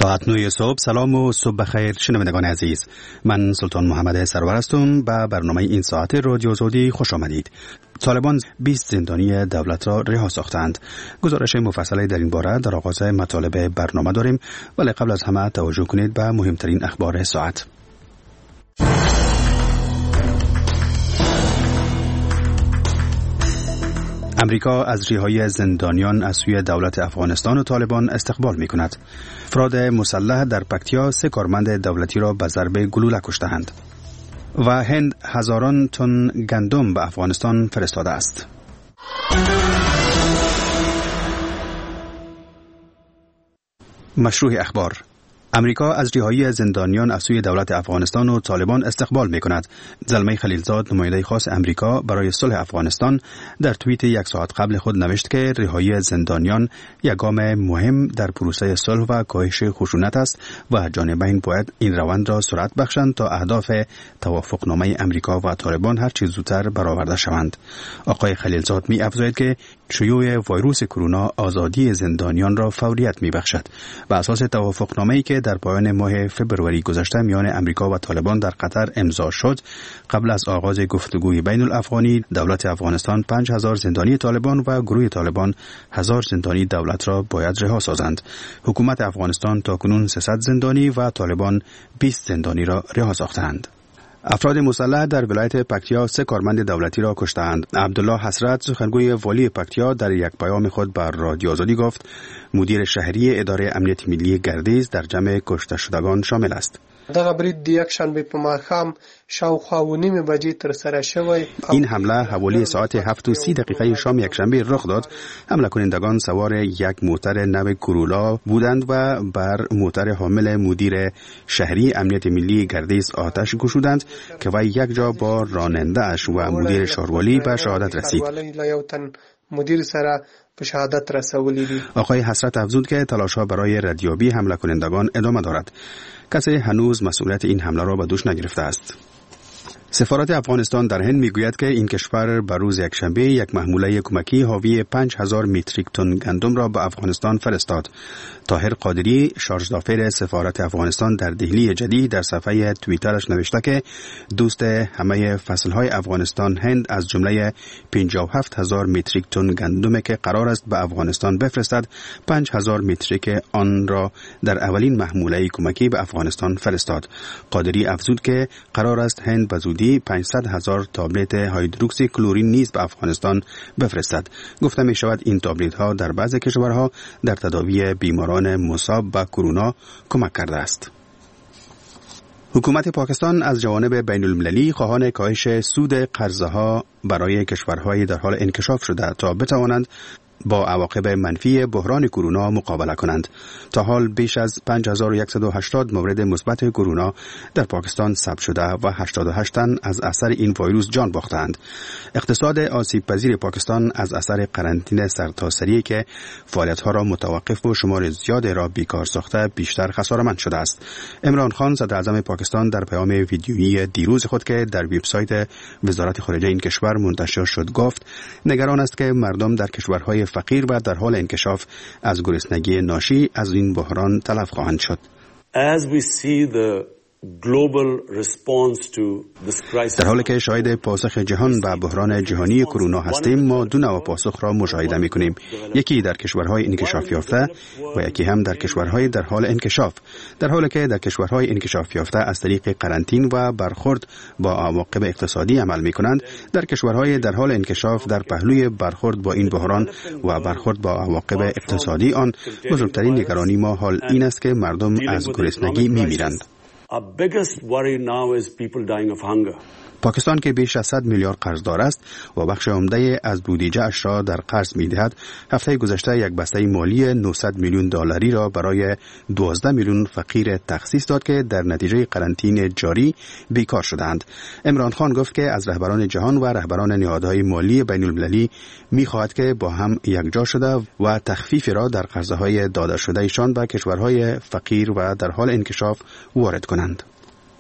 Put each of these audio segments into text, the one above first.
ساعت 9 صبح. سلام و صبح بخیر شنوندگان عزیز. من سلطان محمد سرور هستم. به برنامه این ساعت رادیو آزادی خوش آمدید. طالبان 20 زندانی دولت را رها ساختند. گزارش مفصلی در این باره در آغاز مطالب برنامه داریم، ولی قبل از همه توجه کنید به مهمترین اخبار ساعت. امریکا از رهایی زندانیان از سوی دولت افغانستان و طالبان استقبال می کند. افراد مسلح در پکتیا 3 کارمند دولتی را به ضرب گلوله کشته‌اند. و هند هزاران تن گندم به افغانستان فرستاده است. مشروع اخبار. امریکا از رهایی زندانیان از سوی دولت افغانستان و طالبان استقبال می کند. زلمه خلیلزاد، نماینده خاص امریکا برای صلح افغانستان، در توییت 1 ساعت قبل خود نوشت که رهایی زندانیان یک گام مهم در پروسه صلح و کاهش خشونت است و جانبین باید این روند را سرعت بخشند تا اهداف توافقنامه امریکا و طالبان هر چه زودتر برآورده شوند. آقای خلیلزاد می افزاید که شیوع ویروس کرونا آزادی زندانیان را فوریت می بخشد. بر اساس توافقنامه‌ای که در پایان ماه فبروری گذشته میان امریکا و طالبان در قطر امضا شد، قبل از آغاز گفتگوی بین الافغانی، دولت افغانستان 5000 زندانی طالبان و گروه طالبان 1000 زندانی دولت را باید رها سازند. حکومت افغانستان تاکنون 300 زندانی و طالبان 20 زندانی را رها ساختند. افراد مسلح در ولایت پکتیا 3 کارمند دولتی را کشتند. عبدالله حسرت، سخنگوی والی پکتیا، در یک پیام خود بر رادیو آزادی گفت مدیر شهری اداره امنیت ملی گردیز در جمع کشته شدگان شامل است. دغه برید د یکشنبه په ماښام شاوخوا و نیم بجې ترسره شوی. این حمله حوالی ساعت 7:30 شام یکشنبه رخ داد. حمله کنندگان سوار یک موتر نو کورولا بودند و بر موتر حامل مدیر شهری امنیت ملی گردیز آتش گشودند که وی یک جا با راننده اش و مدیر شهروالی به شهادت رسید. مدیر سره به شهادت رسولی دي. آقای حسرت افزود که تلاش‌ها برای ردیابی حمله کنندگان ادامه دارد. کسی هنوز مسئولیت این حمله را به دوش نگرفته است. سفارت افغانستان در هند میگوید که این کشور بر روز یکشنبه یک محموله کمکی حاوی 5000 متریک تن گندم را به افغانستان فرستاد. طاهر قادری، شارژدافر سفارت افغانستان در دهلی جدید، در صفحه توییترش نوشته که دوست همه فصلهای افغانستان هند از جمله 57000 متریک تن گندمی که قرار است به افغانستان بفرستد، 5000 متریک آن را در اولین محموله کمکی به افغانستان فرستاد. قادری افزود که قرار است هند به زودی 500,000 تابلت هیدروکسی کلورین نیز به افغانستان بفرستد. گفته می شود این تابلت ها در بعضی کشورها در تداوی بیماران مصاب به کرونا کمک کرده است. حکومت پاکستان از جوانب بین المللی خواهان کاهش سود قرضها برای کشورهای در حال انکشاف شده تا بتوانند با عواقب منفی بحران کرونا مقابله کنند. تا حال بیش از 5180 مورد مثبت کرونا در پاکستان ثبت شده و 88 تن از اثر این ویروس جان باختند. اقتصاد آسیب پذیر پاکستان از اثر قرنطینه سرتاسری که فعالیت‌ها را متوقف و شمار زیاد را بیکار ساخته بیشتر خساره‌مند شده است. عمران خان، صدر اعظم پاکستان، در پیام ویدیویی دیروز خود که در وبسایت وزارت خارجه این کشور منتشر شد گفت نگران است که مردم در کشورهای فقیر و در حال انکشاف از گرسنگی ناشی از این بحران تلف خواهند شد. در حالی که شاهد پاسخ جهان به بحران جهانی کرونا هستیم، ما دو نوع پاسخ را مشاهده می‌کنیم. یکی در کشورهای انکشاف یافته و یکی هم در کشورهای در حال انکشاف. در حالی که در کشورهای انکشاف یافته از طریق قرنطینه و برخورد با عواقب اقتصادی عمل می‌کنند، در کشورهای در حال انکشاف در پهلوی برخورد با این بحران و برخورد با عواقب اقتصادی آن، بزرگترین نگرانی ما حال این است که مردم از گرسنگی می‌میرند. Our biggest worry now is people dying of hunger. پاکستان که بیش از 100 میلیارد قرضدار است و بخش عمده از بودجه اش را در قرض می‌دهد، هفته گذشته یک بسته مالی 900 میلیون دلاری را برای 12 میلیون فقیر تخصیص داد که در نتیجه قرنطینه جاری بیکار شدند. عمران خان گفت که از رهبران جهان و رهبران نهادهای مالی بین المللی می‌خواهد که با هم یکجا شده و تخفیف را در قرضهای داده شدهشان به کشورهای فقیر و در حال انکشاف وارد کنند.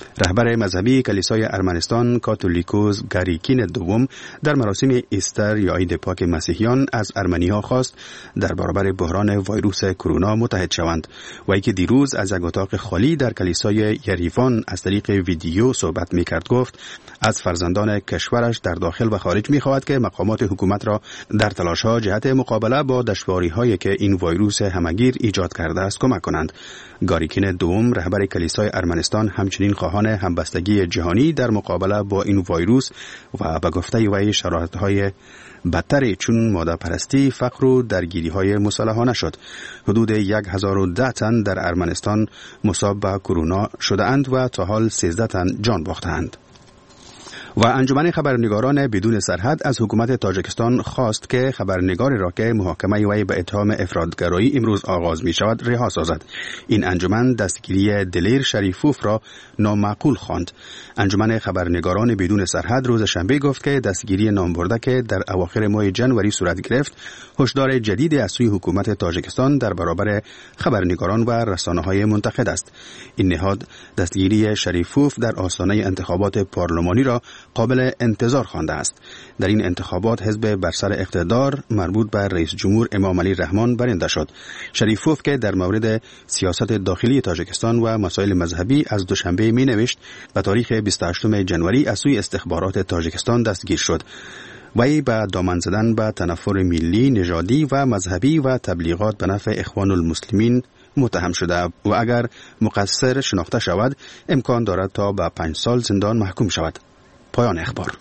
رهبر مذهبی کلیسای ارمنستان کاتولیکوس گاریکین دوم در مراسم ایستر یا عید پاک مسیحیان از ارمنی‌ها خواست در برابر بحران ویروس کرونا متحد شوند و اینکه دیروز از یک اتاق خالی در کلیسای یریوان از طریق ویدیو صحبت می‌کرد گفت از فرزندان کشورش در داخل و خارج می‌خواهد که مقامات حکومت را در تلاش‌ها جهت مقابله با دشواری‌هایی که این ویروس همگیر ایجاد کرده است کمک کنند. گاریکین دوم رهبر کلیسای ارمنستان همچنین خواهان همبستگی جهانی در مقابله با این ویروس و به گفته وی شرایط‌های بدتر چون ماده‌پرستی، فقر و درگیری‌های مسلحانه شد. حدود 1010 تن در ارمنستان مصاب به کرونا شده‌اند و تا حال 13 تن جان باختند. و انجمن خبرنگاران بدون سرحد از حکومت تاجیکستان خواست که خبرنگاری را که محاکمه وی به اتهام افراطگرایی امروز آغاز می شود رها سازد. این انجمن دستگیری دلیر شریفوف را نامعقول خواند. انجمن خبرنگاران بدون سرحد روز شنبه گفت که دستگیری نامبرده که در اواخر ماه جنوری صورت گرفت هشدار جدید از سوی حکومت تاجیکستان در برابر خبرنگاران و رسانه‌های منتقد است. این نهاد دستگیری شریفوف در آستانه انتخابات پارلمانی را قابل انتظار خوانده است. در این انتخابات حزب بر سر اقتدار مربوط به رئیس جمهور امام علی رحمان برنده شد. شریفوف که در مورد سیاست داخلی تاجیکستان و مسائل مذهبی از دوشنبه می نوشت به تاریخ 28 جنوری از سوی استخبارات تاجیکستان دستگیر شد. وی به دامن زدن به تنفر ملی، نژادی و مذهبی و تبلیغات به نفع اخوان المسلمین متهم شده و اگر مقصر شناخته شود امکان دارد تا به 5 سال زندان محکوم شود. پایان اخبار.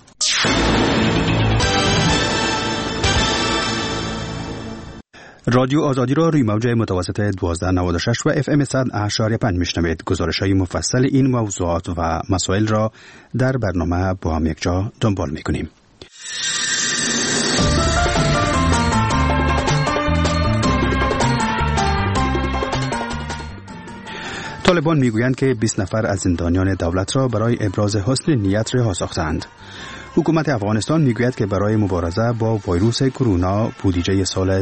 رادیو آزادی را روی موج متوسط 1296 و FM 100.5 میشنوید. گزارش‌های مفصل این موضوعات و مسائل را در برنامه با هم یک جا دنبال می‌کنیم. طالبان میگویند که 20 نفر از زندانیان دولت را برای ابراز حسن نیت رها ساختند. حکومت افغانستان میگوید که برای مبارزه با ویروس کرونا بودجه سال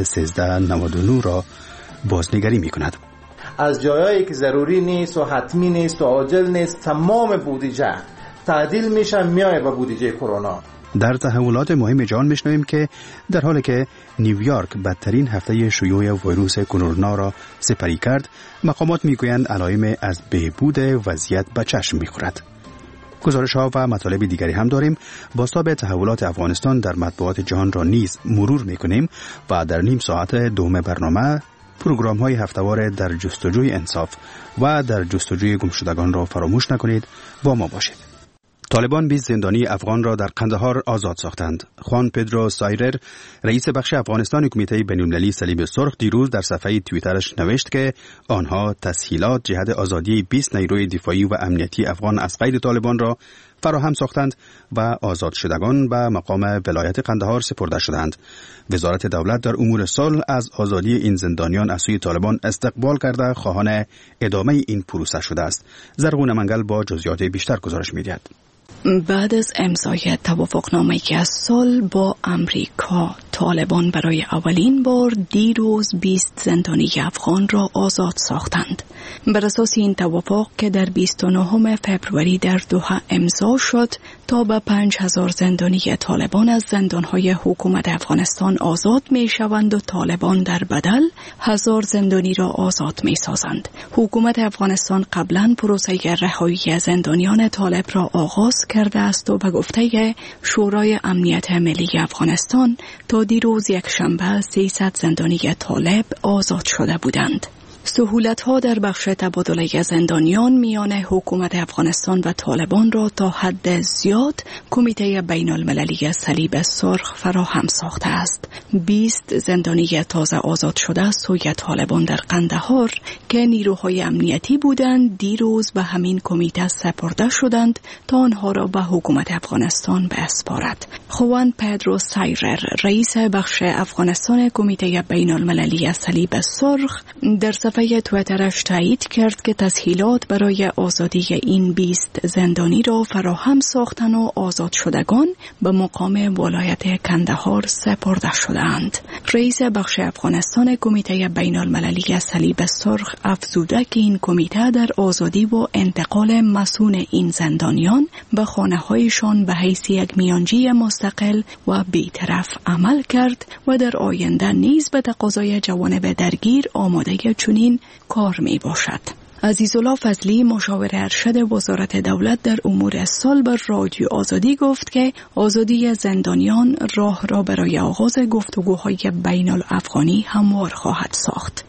1399 را بازنگری میکند. از جایایی که ضروری نیست و حتمی نیست و عاجل نیست تمام بودجه تعدیل میشه میایه به بودجه کرونا. در تحولات مهم جهان میشنویم که در حالی که نیویورک بدترین هفته شیوع ویروس کرونا را سپری کرد، مقامات میگویند علائم از بهبود وضعیت به چشم میخورد. گزارش ها و مطالب دیگری هم داریم. بازتاب تحولات افغانستان در مطبوعات جهان را نیز مرور میکنیم و در نیم ساعت دوم برنامه پروگرام های هفته‌وار در جستجوی انصاف و در جستجوی گمشدگان را فراموش نکنید. با ما باشید. طالبان 20 زندانی افغان را در قندهار آزاد ساختند. خوان پدرو سایرر، رئیس بخش افغانستان کمیته بین‌المللی صلیب سرخ، دیروز در صفحه توییترش نوشت که آنها تسهیلات جهت آزادی 20 نیروی دفاعی و امنیتی افغان از قید طالبان را فراهم ساختند و آزاد شدگان به مقام ولایت قندهار سپرده شدند. وزارت دولت در امور صلح از آزادی این زندانیان از سوی طالبان استقبال کرده خواهان ادامه این پروسه شده است. زرغون منگل با جزئیات بیشتر گزارش می‌دهد. بعد از امضای توافقنامه‌ای از صلح با امریکا، طالبان برای اولین بار دیروز 20 زندانی افغان را آزاد ساختند. بر اساس این توافق که در 29 فوریه در دوحه امضا شد، تا به 5000 زندانی طالبان از زندانهای حکومت افغانستان آزاد می شوند و طالبان در بدل 1000 زندانی را آزاد می سازند. حکومت افغانستان قبلا پروسه رهایی زندانیان طالب را آغاز کرده است و به گفته شورای امنیت ملی افغانستان تا دیروز یک شنبه 300 زندانی طالب آزاد شده بودند. سهولت‌ها در بخش تبادله زندانیان میان حکومت افغانستان و طالبان را تا حد زیاد کمیته بین‌المللی صلیب سرخ فراهم ساخته است. 20 زندانی تازه آزاد شده سوی طالبان در قندهار که نیروهای امنیتی بودند دیروز به همین کمیته سپرده شدند تا آنها را به حکومت افغانستان بسپارد. خوان پدرو سایرر، رئیس بخش افغانستان کمیته بین‌المللی صلیب سرخ، در صفحه صفحه تویترش تایید کرد که تسهیلات برای آزادی این 20 زندانی را فراهم ساختن و آزاد شدگان به مقام ولایت کندهار سپرده شدند. رئیس بخش افغانستان کمیته بین المللی صلیب سرخ افزوده که این کمیته در آزادی و انتقال مسئول این زندانیان به خانه‌هایشان به حیث یک میانجی مستقل و بی‌طرف عمل کرد و در آینده نیز به تقاضای جوانب درگیر آماده چنین کار می باشد. عزیزالله فضلی مشاور ارشد وزارت دولت در امور صلح به رادیو آزادی گفت که آزادی زندانیان راه را برای آغاز گفتگوهای بین الافغانی هموار خواهد ساخت.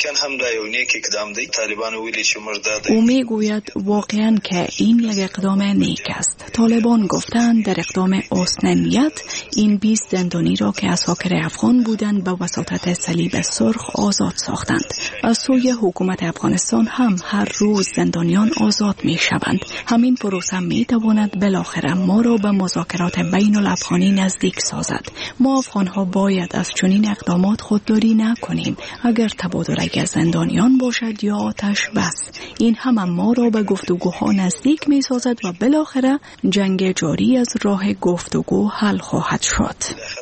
او می گوید واقعا که این یک اقدام نیک است. طالبان گفتند در اقدام حسن این 20 زندانی را که اساکر افغان بودند به وساطت صلیب سرخ آزاد ساختند. از سوی حکومت افغانستان هم هر روز زندانیان آزاد می شوند. همین پروسه می تواند بالاخره ما را به مذاکرات بین الافغانی نزدیک سازد. ما افغان ها باید از چنین اقدامات خودداری نکنیم. اگر تبادل زندانیان باشد یا آتش بس، این هم ما را به گفتگوها نزدیک می سازد و بالاخره جنگ جاری از راه گفتگو حل خواهد شد.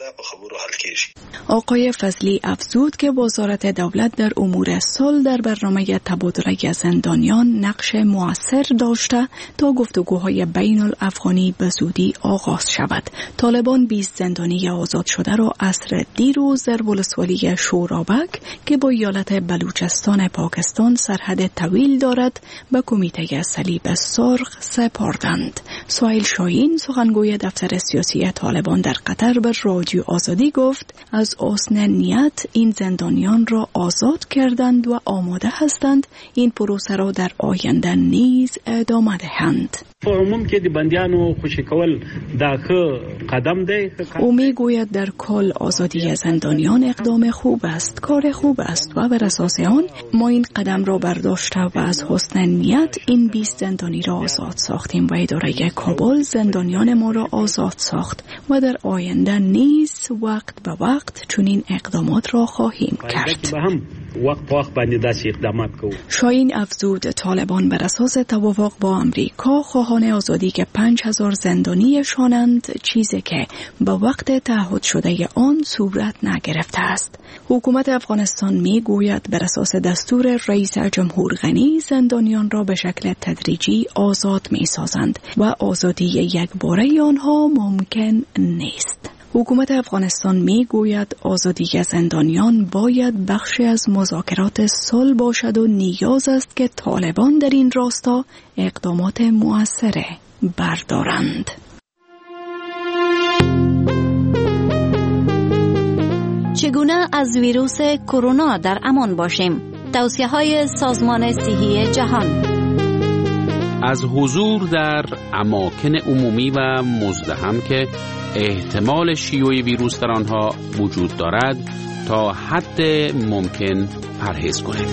آقای فضلی افزود که وزارت دولت در امور صلح در برنامه تبادل زندانیان نقش مؤثر داشته تا گفتگوهای بین الافغانی به زودی آغاز شود. طالبان 20 زندانی آزاد شده را عصر دیروز در ولسوالی شورابک که با ایالت بلوچستان پاکستان سرحد طویل دارد به کمیته صلیب سرخ سپردند. سهیل شاهین سخنگوی دفتر سیاسی طالبان در قطر به رادیو آزادی گفت از حسن نیت این زندانیان را آزاد کردند و آماده هستند این پروسه را در آینده نیز ادامه دهند. او می گوید در کل آزادی زندانیان اقدام خوب است، کار خوب است و بر اساس آن ما این قدم را برداشته و از حسن نیت این 20 زندانی را آزاد ساختیم و اداره کابل زندانیان ما را آزاد ساخت و در آینده نیز وقت به وقت چنین اقدامات را خواهیم کرد. شاهین افزود طالبان بر اساس توافق با امریکا خواهان آزادی که 5000 زندانی شانند، چیزی که به وقت تعهد شده آن صورت نگرفته است. حکومت افغانستان می گوید بر اساس دستور رئیس جمهور غنی زندانیان را به شکل تدریجی آزاد می سازند و آزادی یک باره آنها ممکن نیست. حکومت افغانستان می گوید آزادی زندانیان باید بخشی از مذاکرات صلح باشد و نیاز است که طالبان در این راستا اقدامات مؤثره بردارند. چگونه از ویروس کرونا در امان باشیم؟ توصیه‌های سازمان صحی جهان. از حضور در اماکن عمومی و مزدحم که احتمال شیوع ویروس در آنها وجود دارد تا حد ممکن پرهیز کنیم.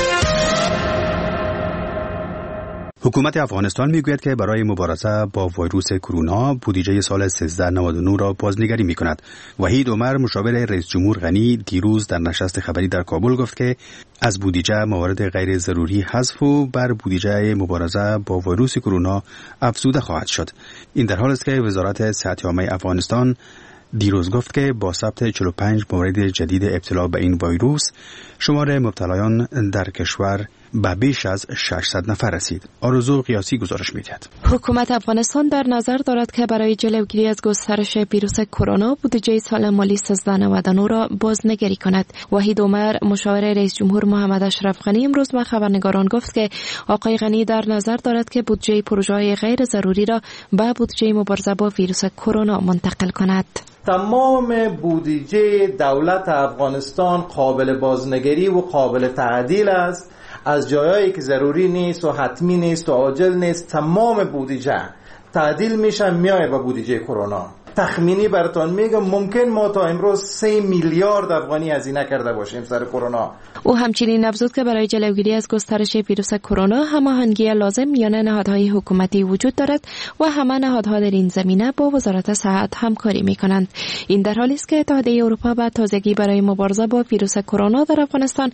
حکومت افغانستان میگوید که برای مبارزه با ویروس کرونا بودجه سال 1399 را بازنگری میکند. وحید عمر مشاور رئیس جمهور غنی دیروز در نشست خبری در کابل گفت که از بودجه موارد غیر ضروری حذف و بر بودجه مبارزه با ویروس کرونا افزوده خواهد شد. این در حالی است که وزارت صحت عامه افغانستان دیروز گفت که با ثبت 45 مورد جدید ابتلا به این ویروس شمار مبتلایان در کشور به بیش از 600 نفر رسید. آرزو قیاسی گزارش می‌دهد. حکومت افغانستان در نظر دارد که برای جلوگیری از گسترش ویروس کرونا بودجه سال مالی 1399 را بازنگری کند. وحید عمر مشاور رئیس جمهور محمد اشرف غنی امروز به خبرنگاران گفت که آقای غنی در نظر دارد که بودجه پروژه‌های غیر ضروری را به بودجه مبارزه با ویروس کرونا منتقل کند. تمام بودجه دولت افغانستان قابل بازنگری و قابل تعدیل است. از جایایی که ضروری نیست و حتمی نیست و عاجل نیست تمام بودجه تعدیل میشه میایه به بودجه کرونا. تخمینی براتون میگم ممکن ما تا امروز 3 میلیارد افغانی هزینه کرده باشیم سر کرونا. او همچنین افزود که برای جلوگیری از گسترش ویروس کرونا هماهنگی لازم میان نهادهای حکومتی وجود دارد و همه نهادها در این زمینه با وزارت صحت همکاری میکنند. این در حالی است که اتحادیه اروپا به تازگی برای مبارزه با ویروس کرونا در افغانستان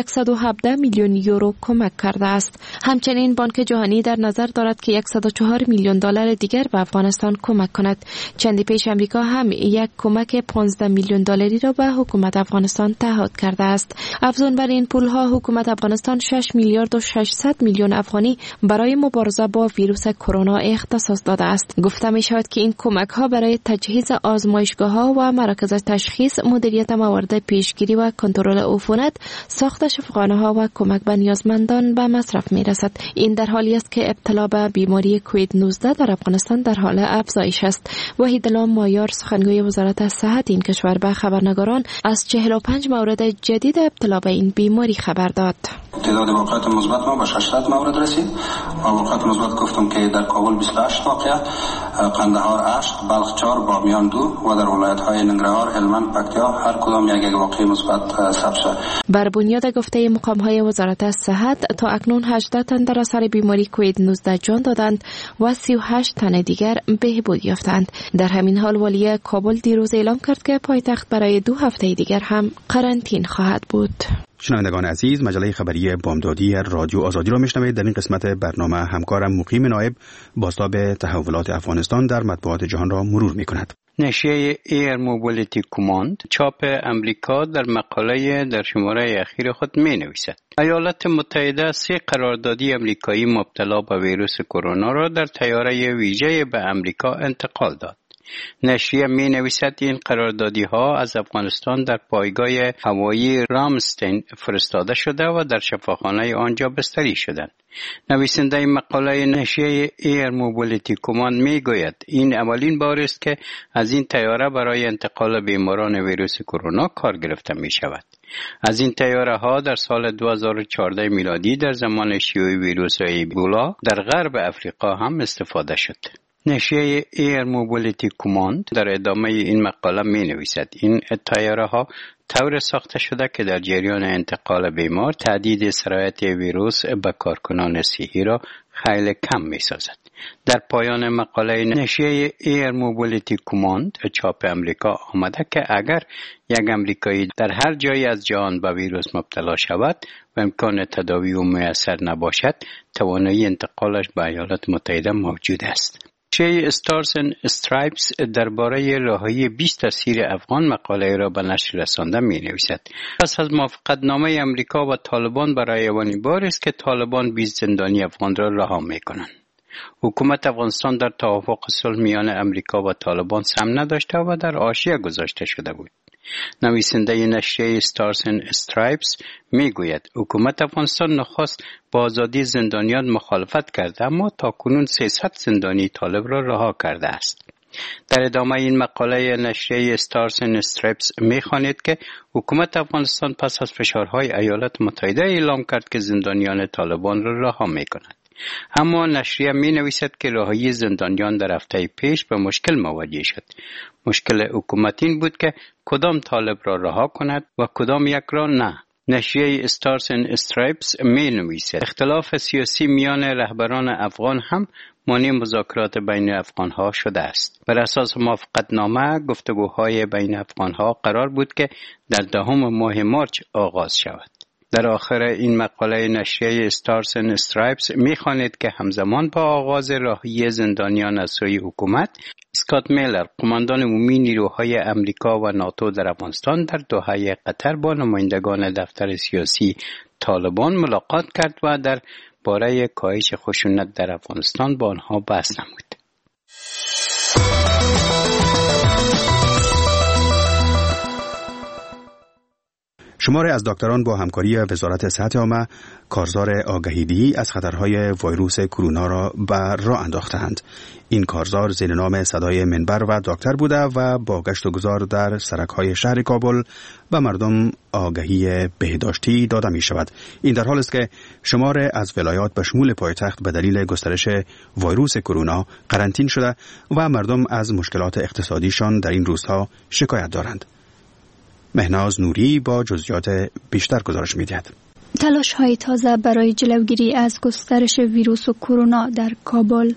117 میلیون یورو کمک کرده است. همچنین بانک جهانی در نظر دارد که 104 میلیون دلار دیگر به افغانستان کمک کند. چندی پیش امریکا هم یک کمک 15 میلیون دلاری را به حکومت افغانستان تعهد کرده است. افزون بر این پولها حکومت افغانستان 6 میلیارد و 600 میلیون افغانی برای مبارزه با ویروس کرونا اختصاص داده است. گفته می شود که این کمک ها برای تجهیز آزمایشگاه ها و مراکز تشخیص، مدیریت موارد پیشگیری و کنترل عفونت، ساخت شفاخانه ها و کمک به نیازمندان به مصرف می رسد. این در حالی است که ابتلا به بیماری کووید 19 در افغانستان در حال افزایش است. وحیدالله مایار سخنگوی وزارت صحت این کشور به خبرنگاران از 45 مورد جدید ابتلا به این بیماری خبر داد. تعداد واقعات مثبت ما به 600 مورد رسید. واقعات مثبت گفتم که در کابل 28 واقعه، قندهار 8، بلخ 4، بامیان 2 و در ولایت‌های ننگرهار، هلمند، پکتیا هر کدام یک واقعه مثبت ثبت شد. بر بنیاد گفته مقام‌های وزارت صحت تا اکنون 18 تن در اثر بیماری کووید 19 جان دادند و 38 تن دیگر بهبود یافتند. در همین حال والی کابل دیروز اعلام کرد که پایتخت برای 2 هفته دیگر هم قرنطین خواهد بود. شنوندگان عزیز، مجله خبری بامدادی رادیو آزادی را میشنوید. در این قسمت برنامه همکارم مقیم نایب بازتاب تحولات افغانستان در مطبوعات جهان را مرور میکند. نشریه ایر موبیلیتی کماند چاپ امریکا در مقاله در شماره اخیر خود می نویسد ایالات متحده 3 قراردادی امریکایی مبتلا به ویروس کرونا را در طیاره ویژه به امریکا انتقال داد. نشریه می نویسد این قراردادی ها از افغانستان در پایگاه هوایی رامستین فرستاده شده و در شفاخانه آنجا بستری شدند. نویسنده مقاله نشریه ایر موبیلیتی کماند می گوید این اولین بار است که از این طیاره برای انتقال بیماران ویروس کرونا کار گرفته می شود. از این طیاره ها در سال 2014 میلادی در زمان شیوع ویروس ایبولا در غرب افریقا هم استفاده شد. نشریه ایر موبیلیتی کماند در ادامه این مقاله می نویسد این طیاره ها طور ساخته شده که در جریان انتقال بیمار تهدید سرایت ویروس به کارکنان صحی را خیلی کم می سازد. در پایان مقاله نشریه ایر موبیلیتی کماند چاپ امریکا آمده که اگر یک امریکایی در هر جایی از جهان به ویروس مبتلا شود و امکان تداوی او میسر نباشد، توانایی انتقالش به ایالات متحده موجود است. نشریه استارز اند استرایپس درباره رهایی 20 اسیر افغان مقاله را به نشر رسانده می نویسد. پس از موافقتنامه امریکا و طالبان برای اولین بار است که طالبان 20 زندانی افغان را رها می کنند. حکومت افغانستان در توافق صلح میان امریکا و طالبان سهم نداشته و در حاشیه گذاشته شده بود. نویسنده نشریه استارز اند استرایپس می گوید حکومت افغانستان نخست با آزادی زندانیان مخالفت کرده اما تاکنون 300 زندانی طالب را رها کرده است. در ادامه این مقاله نشریه استارز اند استرایپس می خوانید که حکومت افغانستان پس از فشارهای ایالات متحده اعلام کرد که زندانیان طالبان را رها می کند. اما نشریه می نویسد که رهایی زندانیان در هفته پیش به مشکل مواجه شد. مشکل حکومت این بود که کدام طالب را رها کند و کدام یک را نه. نشریه استارز اند استرایپس می نویسد اختلاف سیاسی میان رهبران افغان هم مانع مذاکرات بین افغانها شده است. بر اساس موافقتنامه گفتگوهای بین افغانها قرار بود که در 10 ماه مارچ آغاز شود. در آخر این مقاله نشریه استارز اند استرایپس می‌خواند که همزمان با آغاز رهایی زندانیان از سوی حکومت، اسکات میلر قماندان عمومی نیروهای امریکا و ناتو در افغانستان در دوحه قطر با نمایندگان دفتر سیاسی طالبان ملاقات کرد و در باره کاهش خشونت در افغانستان با آنها بحث نمود. شماری از دکتران با همکاری وزارت صحت عامه کارزار آگاهی‌دهی از خطرهای ویروس کرونا را به راه انداختند. این کارزار زیر نام صدای منبر و دکتر بوده و با گشت و گذار در سرک‌های شهر کابل به مردم آگاهی بهداشتی داده می شود. این در حال است که شمار از ولایات به شمول پایتخت به دلیل گسترش ویروس کرونا قرنطین شده و مردم از مشکلات اقتصادیشان در این روزها شکایت دارند. مهناز نوری با جزئیات بیشتر گزارش می‌دهد. تلاش‌های تازه برای جلوگیری از گسترش ویروس کرونا در کابل.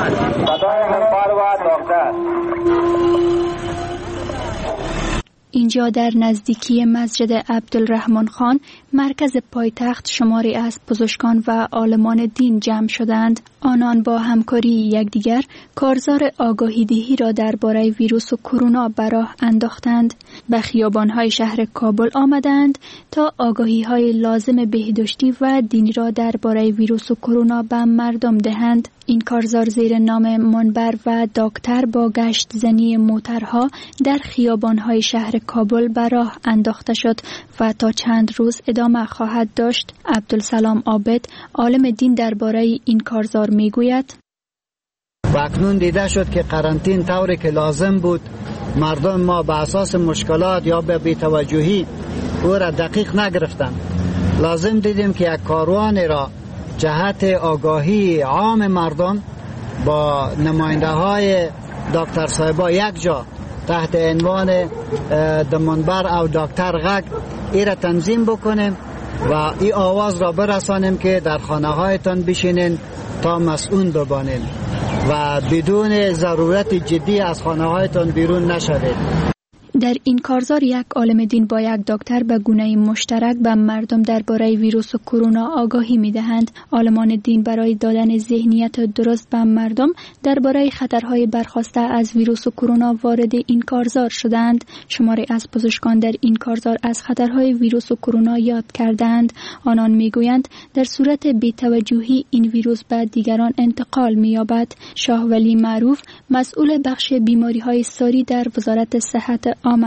اینجا در نزدیکی مسجد عبدالرحمن خان مرکز پایتخت شماری از پزشکان و عالمان دین جمع شدند. آنان با همکاری یکدیگر کارزار آگاهی‌دهی را درباره ویروس کرونا به راه انداختند. به خیابان‌های شهر کابل آمدند تا آگاهی‌های لازم بهداشتی و دینی را درباره ویروس کرونا به مردم دهند. این کارزار زیر نام منبر و دکتر با گشت زنی موترها در خیابان‌های شهر کابل به راه انداخته شد و تا چند روز ادامه خواهد داشت. عبدالسلام عابد عالم دین درباره این کارزار میگوید: و اکنون دیده شد که قرنطین طوری که لازم بود مردم ما به اساس مشکلات یا به بی‌توجهی او را دقیق نگرفتند. لازم دیدیم که یک کاروان را جهت آگاهی عام مردم با نماینده های دکتر صاحبا یک جا تحت عنوان منبر او دکتر غگ ای را تنظیم بکنیم و این آواز را برسانیم که در خانه هایتان بشینین تا مسئول ببانین و بدون ضرورت جدی از خانه هایتان بیرون نشوید. در این کارزار یک عالم دین با یک دکتر به گونه مشترک به مردم درباره ویروس کرونا آگاهی می‌دهند. عالمان دین برای دادن ذهنیت درست به مردم درباره خطرهای برخاسته از ویروس کرونا وارد این کارزار شدند. شماری از پزشکان در این کارزار از خطرهای ویروس کرونا یاد کردند. آنان میگویند در صورت بی‌توجهی این ویروس به دیگران انتقال می‌یابد. شاه ولی معروف مسئول بخش بیماری‌های ساری در وزارت صحت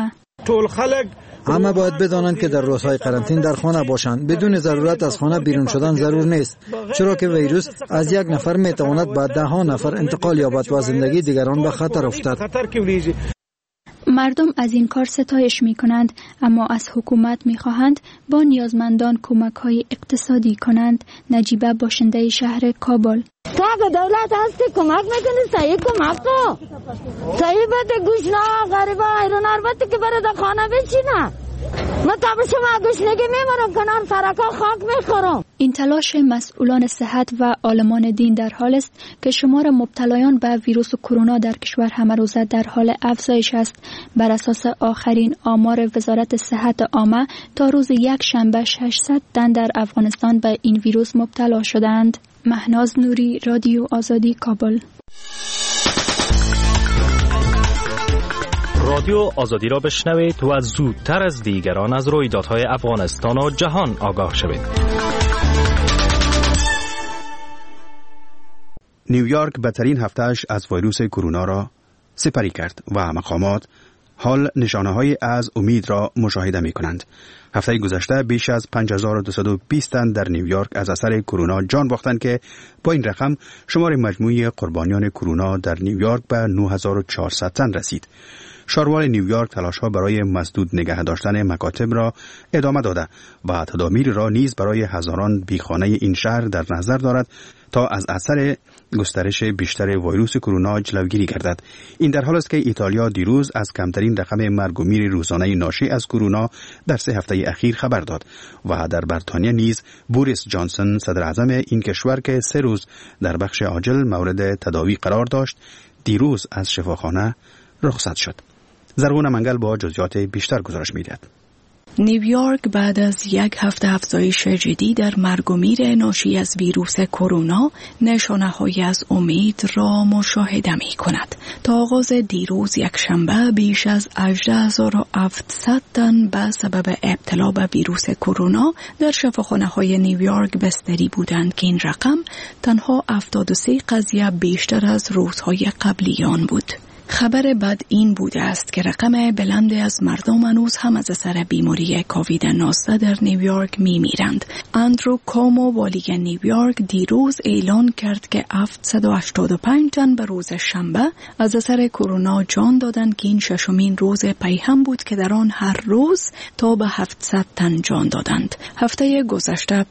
همه باید بدانند که در روزهای قرنطین در خانه باشند. بدون ضرورت از خانه بیرون شدن ضرور نیست، چرا که ویروس از یک نفر میتواند به 10 نفر انتقال یابد و زندگی دیگران به خطر افتد. مردم از این کار ستایش می کنند، اما از حکومت می خواهند با نیازمندان کمک های اقتصادی کنند. نجیبه باشنده شهر کابل: تو اگه دولت هستی کمک میکنی صحیح کمک کن، صحیح بده گوشنا غریبه ایران البته که بره در خانه بچینه. من تا به شما گوشنگی میمارم کنار سرکا خاک میخورم. این تلاش مسئولان صحت و عالمان دین در حال است که شمار مبتلایان به ویروس کرونا در کشور همه روزه در حال افزایش است. بر اساس آخرین آمار وزارت صحت عامه تا روز یک شنبه 600 تن در افغانستان به این ویروس مبتلا شدند. مهناز نوری، رادیو آزادی، کابل. رادیو آزادی را بشنوید و زودتر از دیگران از رویدادهای افغانستان و جهان آگاه شوید. نیویورک بدترین هفتهش از ویروس کرونا را سپری کرد و مقامات حال نشانه‌های از امید را مشاهده می‌کنند. هفته گذشته بیش از 5220 تن در نیویورک از اثر کرونا جان باختند که با این رقم شمار مجموعی قربانیان کرونا در نیویورک به 9400 تن رسید. شاروال نیویورک تلاش‌ها برای مسدود نگه داشتن مکاتب را ادامه داده و تدابیر را نیز برای هزاران بیخانه این شهر در نظر دارد تا از اثر گسترش بیشتر ویروس کرونا جلوگیری گردد. این در حال است که ایتالیا دیروز از کمترین رقم مرگ و میر روزانه ناشی از کرونا در 3 هفته اخیر خبر داد و در بریتانیا نیز بوریس جانسون صدر اعظم این کشور که 3 روز در بخش عاجل مورد تداوی قرار داشت دیروز از شفاخانه رخصت شد. زرغون منگل با جزئیات بیشتر گزارش می‌دهد. نیویورک بعد از 1 هفته افزایش جدی در مرگ و میر ناشی از ویروس کرونا نشانه‌هایی از امید را مشاهده می‌کند. تا آغاز دیروز یکشنبه بیش از 18700 تن به سبب ابتلا به ویروس کرونا در شفاخانه‌های نیویورک بستری بودند که این رقم تنها 73 قضیه بیشتر از روزهای قبلی آن بود. خبر بد این بوده است که رقم بلند از مردم هنوز هم از اثر بیماری کووید 19 در نیویورک میمیرند. اندرو کومو والی نیویورک دیروز اعلان کرد که 785 تن به روز شنبه از اثر کرونا جان دادند که این ششمین روز پی هم بود که در آن هر روز تا به 700 تن جان دادند. هفته گذشته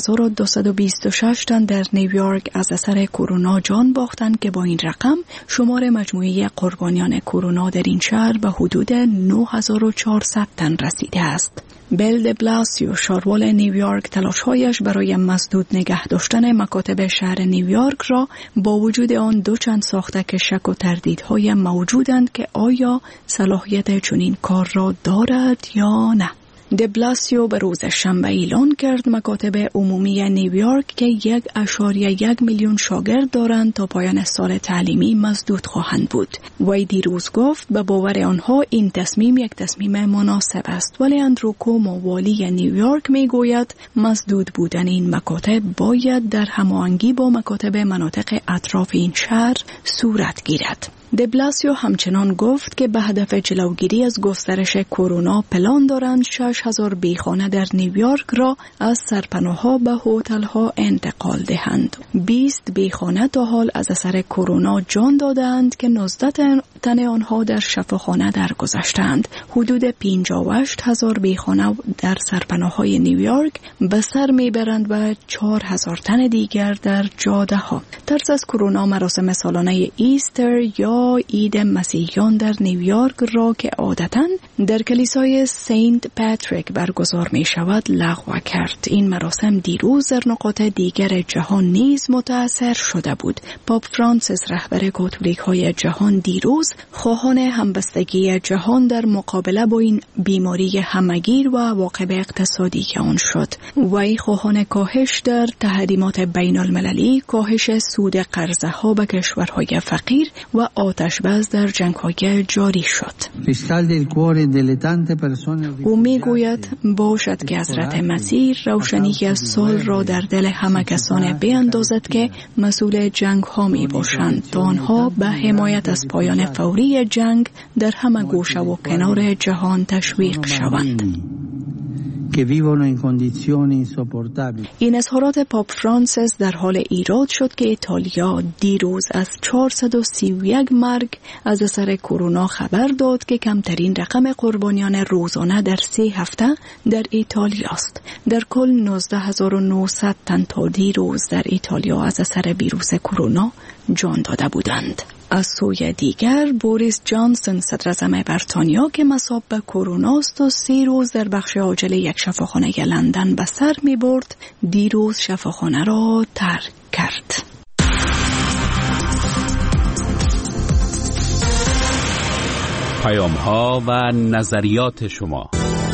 5226 تن در نیویورک از اثر کرونا جان باختند که با این رقم شمار مجموعی قربانیان کرونا در این شهر به حدود 9400 تن رسیده است. بیل د بلاسیو شاروال نیویورک تلاش‌هایش برای مسدود نگه داشتن مکاتب شهر نیویورک را با وجود آن دو چند ساخته که شک و تردیدهای موجودند که آیا صلاحیت چنین کار را دارد یا نه. د بلاسیو به روز شنبه اعلان کرد مکاتب عمومی نیویورک که 1.1 میلیون شاگرد دارند تا پایان سال تعلیمی مسدود خواهند بود. وی دیروز گفت به باور آنها این تصمیم یک تصمیم مناسب است، ولی اندرو کومو والی نیویورک میگوید مسدود بودن این مکاتب باید در هماهنگی با مکاتب مناطق اطراف این شهر صورت گیرد. د بلاسیو همچنان گفت که به هدف جلوگیری از گسترش کرونا پلان دارند 6000 بیخانه در نیویورک را از سرپناه‌ها به هتل‌ها انتقال دهند. 20 بیخانه تا حال از اثر کرونا جان دادند که 19 تن آنها در شفاخانه درگذشتند. حدود 58000 بیخانه در سرپناه‌های نیویورک به سر میبرند و 4000 تن دیگر در جاده‌ها. ترس از کرونا مراسم سالانه ایستر یا عید مسیحیان در نیویورک را که عادتاً در کلیسای سنت پاتریک برگزار می شود لغو کرد. این مراسم دیروز در نقاط دیگر جهان نیز متأثر شده بود. پاپ فرانسیس رهبر کاتولیک های جهان دیروز خواهان همبستگی جهان در مقابله با این بیماری همگیر و عواقب اقتصادی که آن شد. وی خواهان کاهش در تحریمات بین المللی، کاهش سود قرضه ها به کشورهای فقیر و آتشبس در جنگ‌های جاری شد. او میگوید باشد که حضرت مسیح روشنی از سال را در دل همه کسان بیندازد که مسئول جنگ ها می باشند تا آنها به حمایت از پایان فوری جنگ در همه گوشه و کنار جهان تشویق شوند. این اظهارات پاپ فرانسیس در حال ایراد شد که ایتالیا دیروز از 431 مرگ از اثر کرونا خبر داد که کمترین رقم قربانیان روزانه در 3 هفته در ایتالیا است. در کل 19900 تن تا دیروز در ایتالیا از اثر ویروس کرونا جان داده بودند. از سوی دیگر بوریس جانسون صدر اعظم بریتانیا که مصاب به کرونا است و 3 روز در بخش عاجل یک شفاخانه لندن به سر می برد، دیروز شفاخانه را ترک کرد. پیام‌ها و نظریات شما.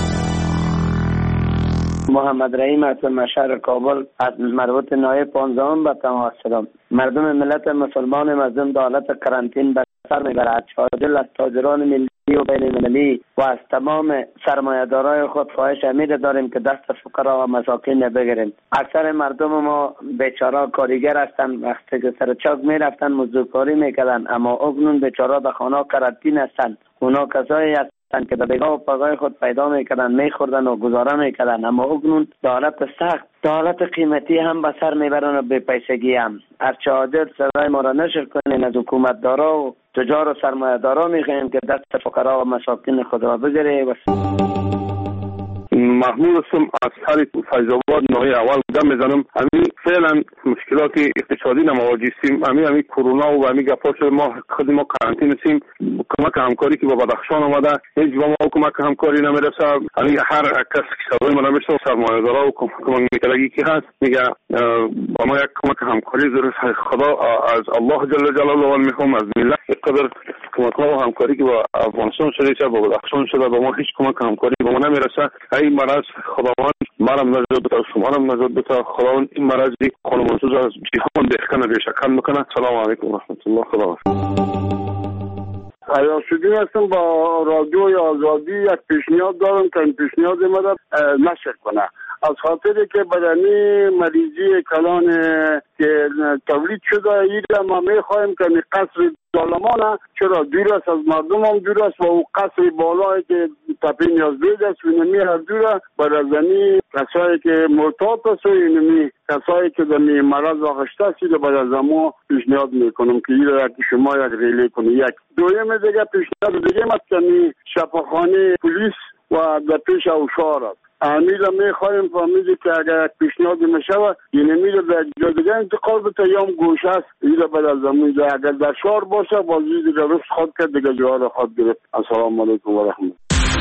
محمد رحیم هستم، شهر کابل، از مربوط نایب 15 به تمام هستم. مردم ملت مسلمان مظلوم در حالت قرنطین به سر میبرد. شاهدل از تاجران ملی و بین المللی و از تمام سرمایه‌دارای خود خواهش امید داریم که دست فقرا و مساکین بگیریم. اکثر مردم ما بیچاره کارگر هستند، وقتی که سر چاک میرفتن مزدورکاری میکردن، اما اکنون بیچاره به خانه قرنطین هستند. اونا کسایی که به بگاه و پگاه خود پیدا میکردن، میخوردن و گزاره میکردن، اما اکنون دولت سخت، دولت قیمتی هم به سر میبرن و به پیسگی هم. هرچه عادل صدای ما را نشر کنین از حکومت دارا و تجار و سرمایه دارا میخواهیم که دست فقرا و مساکین خود را بگیره. محمود هستم از شهر فیض‌آباد ناحیه اول دم میزنم. همین فعلا مشکلات اقتصادی نمواجهیم. همین کرونا و همین گپا شده ما خود ما قرنطینه هستیم. کمک همکاری که با بدخشان آمده هیچ با ما کمک همکاری نمیرسه. همین هر کس که صدای ما نمیشه سرمایه‌دارا و کمک میکنگی که هست میگه با ما یک کمک همکاری ضرورت. خدا از الله جل جلاله میخوام از ملت قدر کمک ها و همکاری که با افغانستان شده با بدخشان شده با ما هیچ کمک همکاری با ما نمیرسه. این مرض خداوند مرم نجات بده، شما هم نجات بده. خداوند این مرض خانمانسوز از جهان دهکنه ریشکن میکنه. سلام علیکم و رحمت الله. خدا عیاش‌الدین هستم. با رادیوی آزادی یک پیشنهاد دارم که این پیشنهاد ما را نشر کنه. از خاطر که بدنی مریضی کلان که تولید شده ایره ما میخواهیم که قصر ظالمانه چرا دور است از مردم هم دور است و او قصر بالایی که تپه نیازبید است و اینمی هر دوره برازنی کسایی که مرتاط است و اینمی کسایی که دمی مرض آغشته است ایره برازمو پیشنهاد میکنم که ایره که شما یک ریلی کنی. یک دویم دیگه پیشنهاد دیگه است که شفاخانه پلیس و در پیش اوشار است. امیل میخوایم فهمیدی که اگر یک پیشنهاد میشود این امیل به جای دیگه انتقال بده یا گوشه است ایره بعد از زمین جا اگر در شهر باشه بازی دیگه روز خود کرد دیگه جوها را خود گرفت. السلام علیکم و رحمت.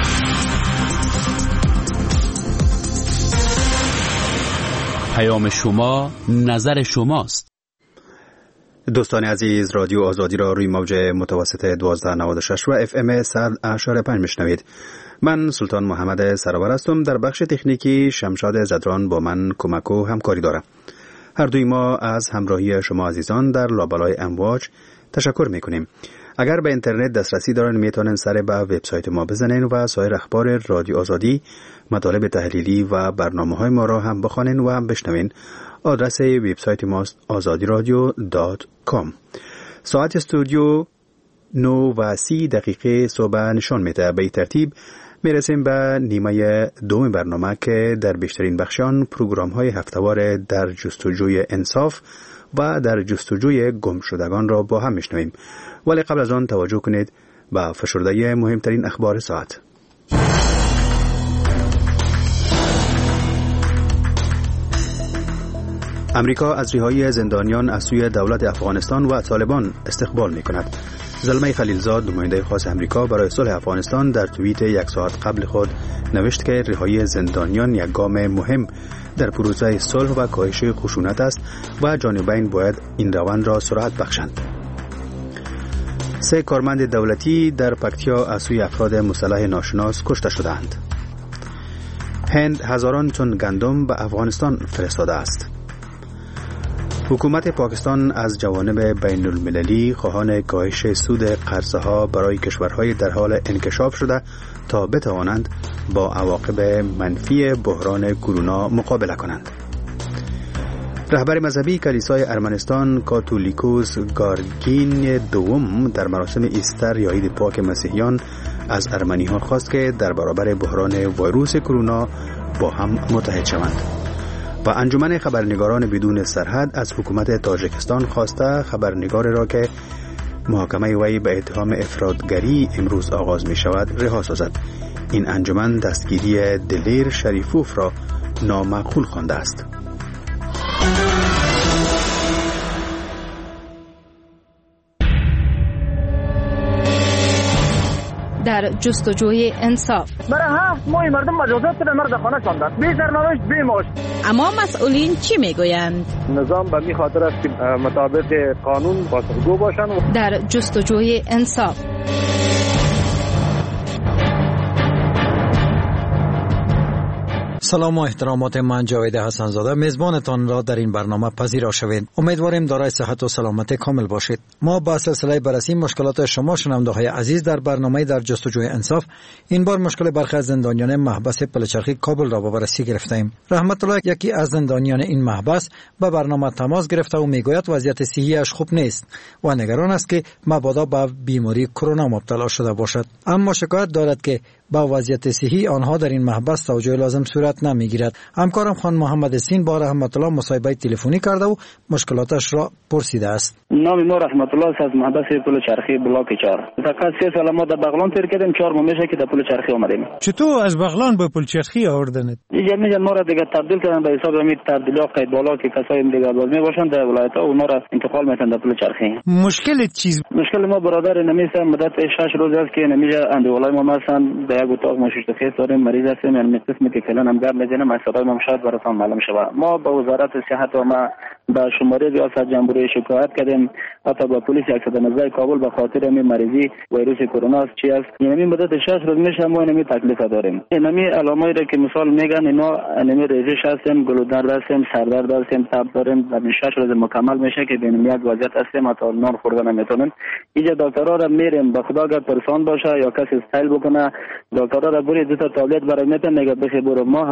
پیام شما نظر شماست. دوستان عزیز، رادیو آزادی را روی موج متوسط 1296 و FM 100.5 میشنوید. من سلطان محمد سرور هستم. در بخش تکنیکی شمشاد زدران با من کمک و همکاری دارم. هر دوی ما از همراهی شما عزیزان در لابلای امواج تشکر میکنیم. اگر به اینترنت دسترسی دارن میتونن سر به وبسایت ما بزنین و سایر اخبار رادیو آزادی، مطالب تحلیلی و برنامه‌های ما را هم بخوانین و هم بشنوین. آدرس وبسایت ما azadiradyo.com. ساعت استودیو 9:30 صبح نشان میده. به این ترتیب میرسیم به نیمه دوم برنامه که در بیشترین بخشان پروگرام‌های هفته‌وار در جستجوی انصاف و در جستجوی گم شدگان را با هم میشنویم. ولی قبل از آن توجه کنید به فشرده مهمترین اخبار ساعت. امریکا از رهایی زندانیان از سوی دولت افغانستان و طالبان استقبال می‌کند. زلمه خلیلزاد، نماینده خاص امریکا برای صلح افغانستان، در توییت 1 ساعت قبل خود نوشت که رهایی زندانیان یک گام مهم در پروسه صلح و کاهش خشونت است و جانبین باید این روند را سرعت بخشند. 3 کارمند دولتی در پکتیا از سوی افراد مسلح ناشناس کشته شدند. هند هزاران تن گندم به افغانستان فرستاده است. حکومت پاکستان از جوانب بین المللی خواهان کاهش سود قرضها برای کشورهای در حال انکشاف شده تا بتوانند با عواقب منفی بحران کرونا مقابله کنند. رهبر مذهبی کلیسای ارمنستان کاتولیکوس گارگین دوم در مراسم ایستر یا عید پاک مسیحیان از ارمنی‌ها خواست که در برابر بحران ویروس کرونا با هم متحد شوند. و انجمن خبرنگاران بدون سرحد از حکومت تاجیکستان خواسته خبرنگار را که محاکمه وی به اتهام افراطگری امروز آغاز می شود رها سازد. این انجمن دستگیری دلیر شریفوف را نامعقول خوانده است. در جستجوی انصاف برای 7 ماه مردم مجازات به مرد خانه شاندن، بی سرنوشت بی معاش. اما مسئولین چی میگویند؟ نظام به می خاطر است که مطابق قانون پاسخگو باشند. در جستجوی انصاف سلام و احترامات، من جاوید حسن‌زاده میزبانتان را در این برنامه پذیرا شوید. امیدواریم دارای صحت و سلامت کامل باشید. ما با سلسله بررسی مشکلات شما شنونده‌های عزیز در برنامه در جستجوی انصاف این بار مشکل برخی از زندانیان محبس پلچرخی کابل را با بررسی گرفتیم. رحمت الله، یکی از زندانیان این محبس، به برنامه تماس گرفته و میگوید وضعیت صحیحش خوب نیست و نگران است که مبادا به بیماری کرونا مبتلا شده باشد. اما شکایت دارد که با وضعیت صحی آنها در این محبس توجه لازم صورت نمیگیرد. همکارم خان محمد سین با رحمت الله مصاحبه تلفنی کرده و مشکلاتش را پرسیده است. نام ما رحمت الله است، از محبس پل چرخی بلاک 4. فقط 3 سال ما در بغلان تیر کردیم، 4 ماه میشه که در پل چرخی اومدیم. چطور از بغلان به پل چرخی آوردنت؟ جمعیت ما را دیگه تبدیل کردن به حساب همین تبدیلات قید بالا که کسای دیگه باز میباشن در ولایت ها، اونا را انتقال میتن در پل چرخی. مشکل چیز؟ مشکل ما برادر نمیسه مدت 6 روز است که نمیشه اندولای ما مثلا در یک اتاق ما شش خیس داریم، مریض هستیم، یعنی قسمی که کلان هم گرم میزنه، صدای ما شاید براتون معلوم شود. ما با وزارت صحت و ما با شماره ریاست جمهوری شکایت کردیم، حتی با پلیس 119 کابل به خاطر همین مریضی ویروس کرونا چی است. یعنی مدت 6 روز میشه ما همین تکلیف داریم. یعنی علامایی را که مثال میگن اینا همین ریزش هستیم، گلودرد هستیم، سردرد هستیم، تب داریم، در 6 روز مکمل میشه که بین یک وضعیت هستیم، حتی نان خوردن نمیتونیم. اینجا دکترها را میریم، به خدا اگر پرسان باشه یا کسی استایل بکنه، دکترها را بری 2 تا تابلت برای میتن، میگه بخی برو. ما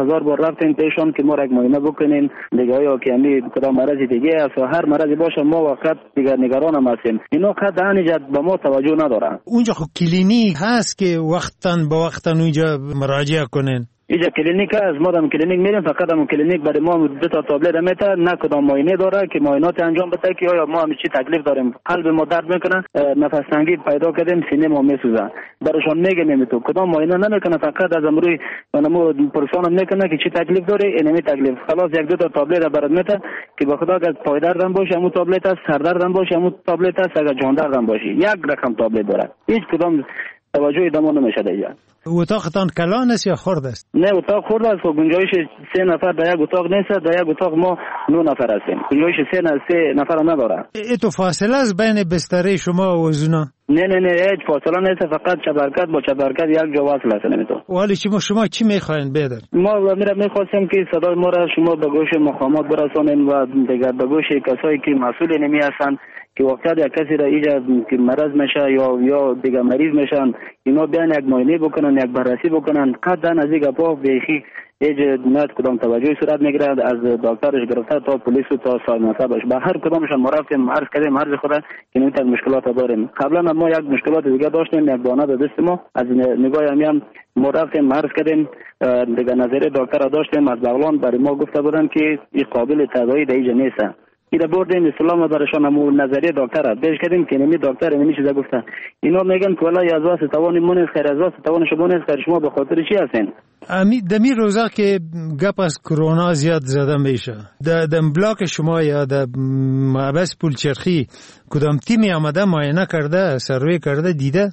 1000 بار رفتیم پیشان که ما را معاینه بکنین دیگه آیا که همین کدام مرض دیگه است و هر مرضی باشه ما وقت دیگه نگران هم هستیم. اینا قطعا به ما توجه ندارن. اونجا خب کلینیک هست که وقتاً با وقتاً اونجا مراجعه کنین. اینجا کلینیک است، ما هم کلینیک میریم، فقط هم کلینیک برای ما 2 تا تابلت میته، نه کدام معاینه داره که معاینات انجام بده که آیا ما چی تکلیف داریم، قلب ما درد میکنه، نفس تنگی پیدا کردیم، سینه ما میسوزه. براشون میگیم تو کدام معاینه نمیکنه، فقط از امروی منمو پرسان میکنه که چی تکلیف داره، اینمی تکلیف خلاص 1-2 تا تابلت برات میته که بخدا اگر پای دردم باشه همون تابلت است، سر دردم باشه همون تابلت است، اگر جان دردم باشه یک رقم تابلت داره. هیچ کدام توجهی دما نمیشه دیگه. اتاقتان کلان است یا خرد است؟ نه اتاق خرد است و گنجایش 3 نفر در یک اتاق نیست، در یک اتاق ما 9 نفر هستیم. گنجایش 3 نفر نداره. تو فاصله است بین بستر شما و اونا؟ نه هیچ فاصله نیست، فقط چبرکت با چبرکت یک جا وصل است نمیتون. ولی شما چی میخواین بدر؟ ما میخواستیم که صدای ما را شما به گوش مقامات برسانیم و دیگر به گوش کسایی که مسئول نمی هستند که وقتی یک کسی را ایجاد که مرض میشه یا دیگه مریض میشن اینا بیان یک معاینه بکنن، یک بررسی بکنن. قطعا از این گپا بیخی هیچ نت کدام توجهی صورت میگیره، از دکترش گرفته تا پلیس تا صاحب منصبش به هر کدامشان ما رفتیم عرض کردیم عرض خود که نمیتونه مشکلات داریم. قبلا ما یک مشکلات دیگه داشتیم، یک دانه به دست ما از نگاه هم ما رفتیم عرض کردیم دیگه نظریه دکتر داشتیم از بغلان برای ما گفته بودن که این قابل تداوی دیگه نیست. اینا بردیم اسلام برایشان همون نظریه دکتر پیش کردیم که نمی دکتر نمی چیزا گفتن. اینا میگن که والله از واسه توان من است خیر، از واسه توان شما نیست خیر، شما به خاطر چی هستین؟ دمی روزا که گپ از کرونا زیاد زده میشه دم بلاک شما یا د محبس پولچرخی کدام تیمی آمده معاینه کرده، سروی کرده، دیده؟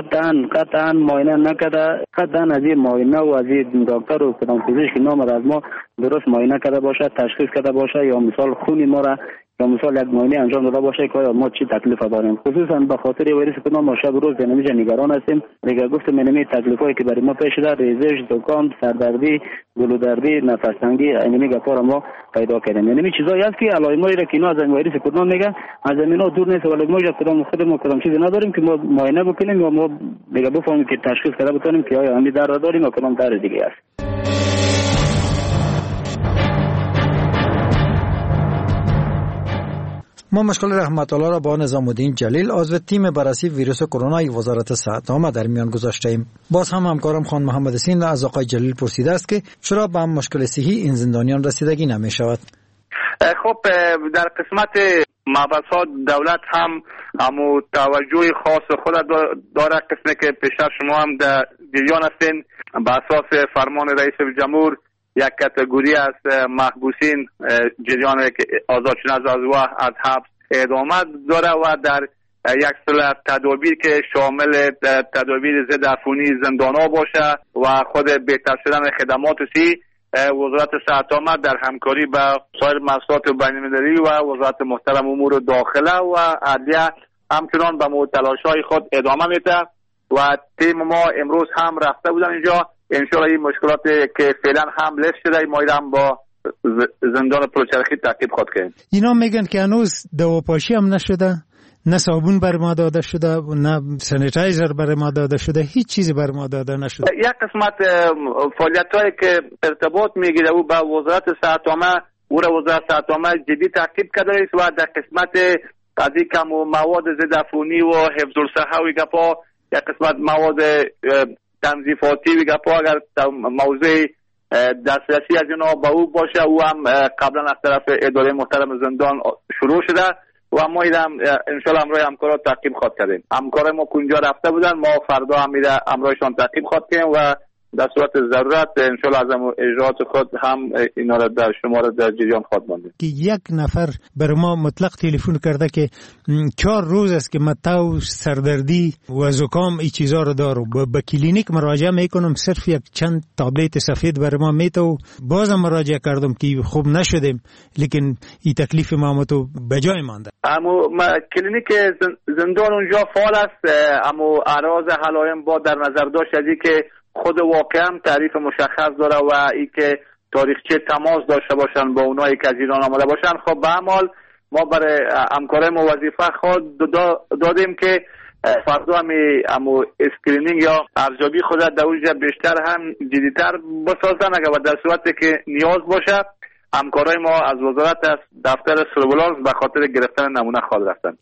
قطعا معاینه نکرده. قطعا از این معاینه و از این دکتر و کدام پزشک نام از ما درست معاینه کرده باشه، تشخیص کرده باشه یا مثال خونی ما را یا مثال یک معاینه انجام داده باشه که آیا ما چی تکلیف داریم. خصوصا به خاطر ویروس کرونا ما شب روز نمیشه نگران هستیم. دیگه گفتم اینمی تکلیفایی که برای ما پیش داره، ریزش، زکام، سردردی، گلودردی، نفس تنگی، اینمی گپا ما پیدا کردیم. اینمی چیزایی است که علائمایی را که اینا از ویروس کرونا میگن از اینا دور نیست، ولی ما خودمون چیزی نداریم که ما معاینه بکنیم یا ما دیگه بفهمیم که تشخیص کرده بتونیم که آیا همین درد داریم یا کدام درد دیگه است. ما مشغول رحمت الله را با نظام الدین جلیل عضو تیم بررسی ویروس کرونا وزارت صحت عامه در میان گذاشته ایم. باز هم همکارم خان محمد حسین از آقای جلیل پرسیده است که چرا به مشکل صحی این زندانیان رسیدگی نمی شود. خب در قسمت محبسات دولت هم همو توجه خاص خود داره، قسمی که پیشتر شما هم در جریان هستین. به اساس فرمان رئیس جمهور یک کاتگوری از محبوسین جریان آزاد شدن از حبس ادامه داره و در یک سلسله تدابیر که شامل تدابیر ضد عفونی زندان‌ها باشه و خود بهتر شدن خدمات سی، وزارت صحت عامه در همکاری با سایر مؤسسات بین‌المللی و وزارت محترم امور داخله و عدلیه همچنان به تلاش‌های خود ادامه میده و تیم ما امروز هم رفته بودن اینجا. انشاءالله این مشکلات که فعلا هم لیست شده ما هم با زندان پلچرخی تعقیب خود کنیم. اینا میگن که هنوز دواپاشی هم نشده، نه صابون بر ما داده شده، نه سانیتایزر بر ما داده شده، هیچ چیزی بر ما داده نشده. یک قسمت فعالیت‌هایی که ارتباط میگیره و با وزارت صحت عامه وزارت صحت عامه جدی تعقیب کرده است و در قسمت قضیه کم مواد ضد عفونی و حفظ الصحه و گپا یک قسمت مواد تنظیفاتی و گپا اگر موضوع دسترسی از اینا با او باشه او هم قبلا از طرف اداره محترم زندان شروع شده و ما هم انشالله امروز همکارا تعقیب خواهد کردیم. همکارای ما کنجا رفته بودن، ما فردا هم امروزشان تعقیب خواهد کردیم و در صورت ضرورت انشالله از اجراءات خود هم اینا را در شما را در جریان خواهد ماندیم. که یک نفر بر ما مطلق تلفن کرده که 4 روز است که من تو سردردی و زکام این چیزا رو دارم، به کلینیک مراجعه میکنم صرف یک چند تابلت سفید بر ما میته و بازم مراجعه کردم که خوب نشدیم، لیکن این تکلیف ما تو به جای مانده. اما کلینیک زندان اونجا فعال است، اما اعراض علائم با در نظر داشت از که خود واقعا تعریف مشخص داره و ای که تاریخچه تماس داشته باشن با اونایی که از ایران آمده باشن. خب به عمل ما برای همکارای ما وظیفه خود دادیم که فردا همو اسکرینینگ یا ارزیابی خود در اونجا بیشتر هم جدیتر بسازن اگر در صورتی که نیاز باشه همکارای ما از وزارت از دفتر سرویلانس به خاطر گرفتن نمونه خواهد رفتن.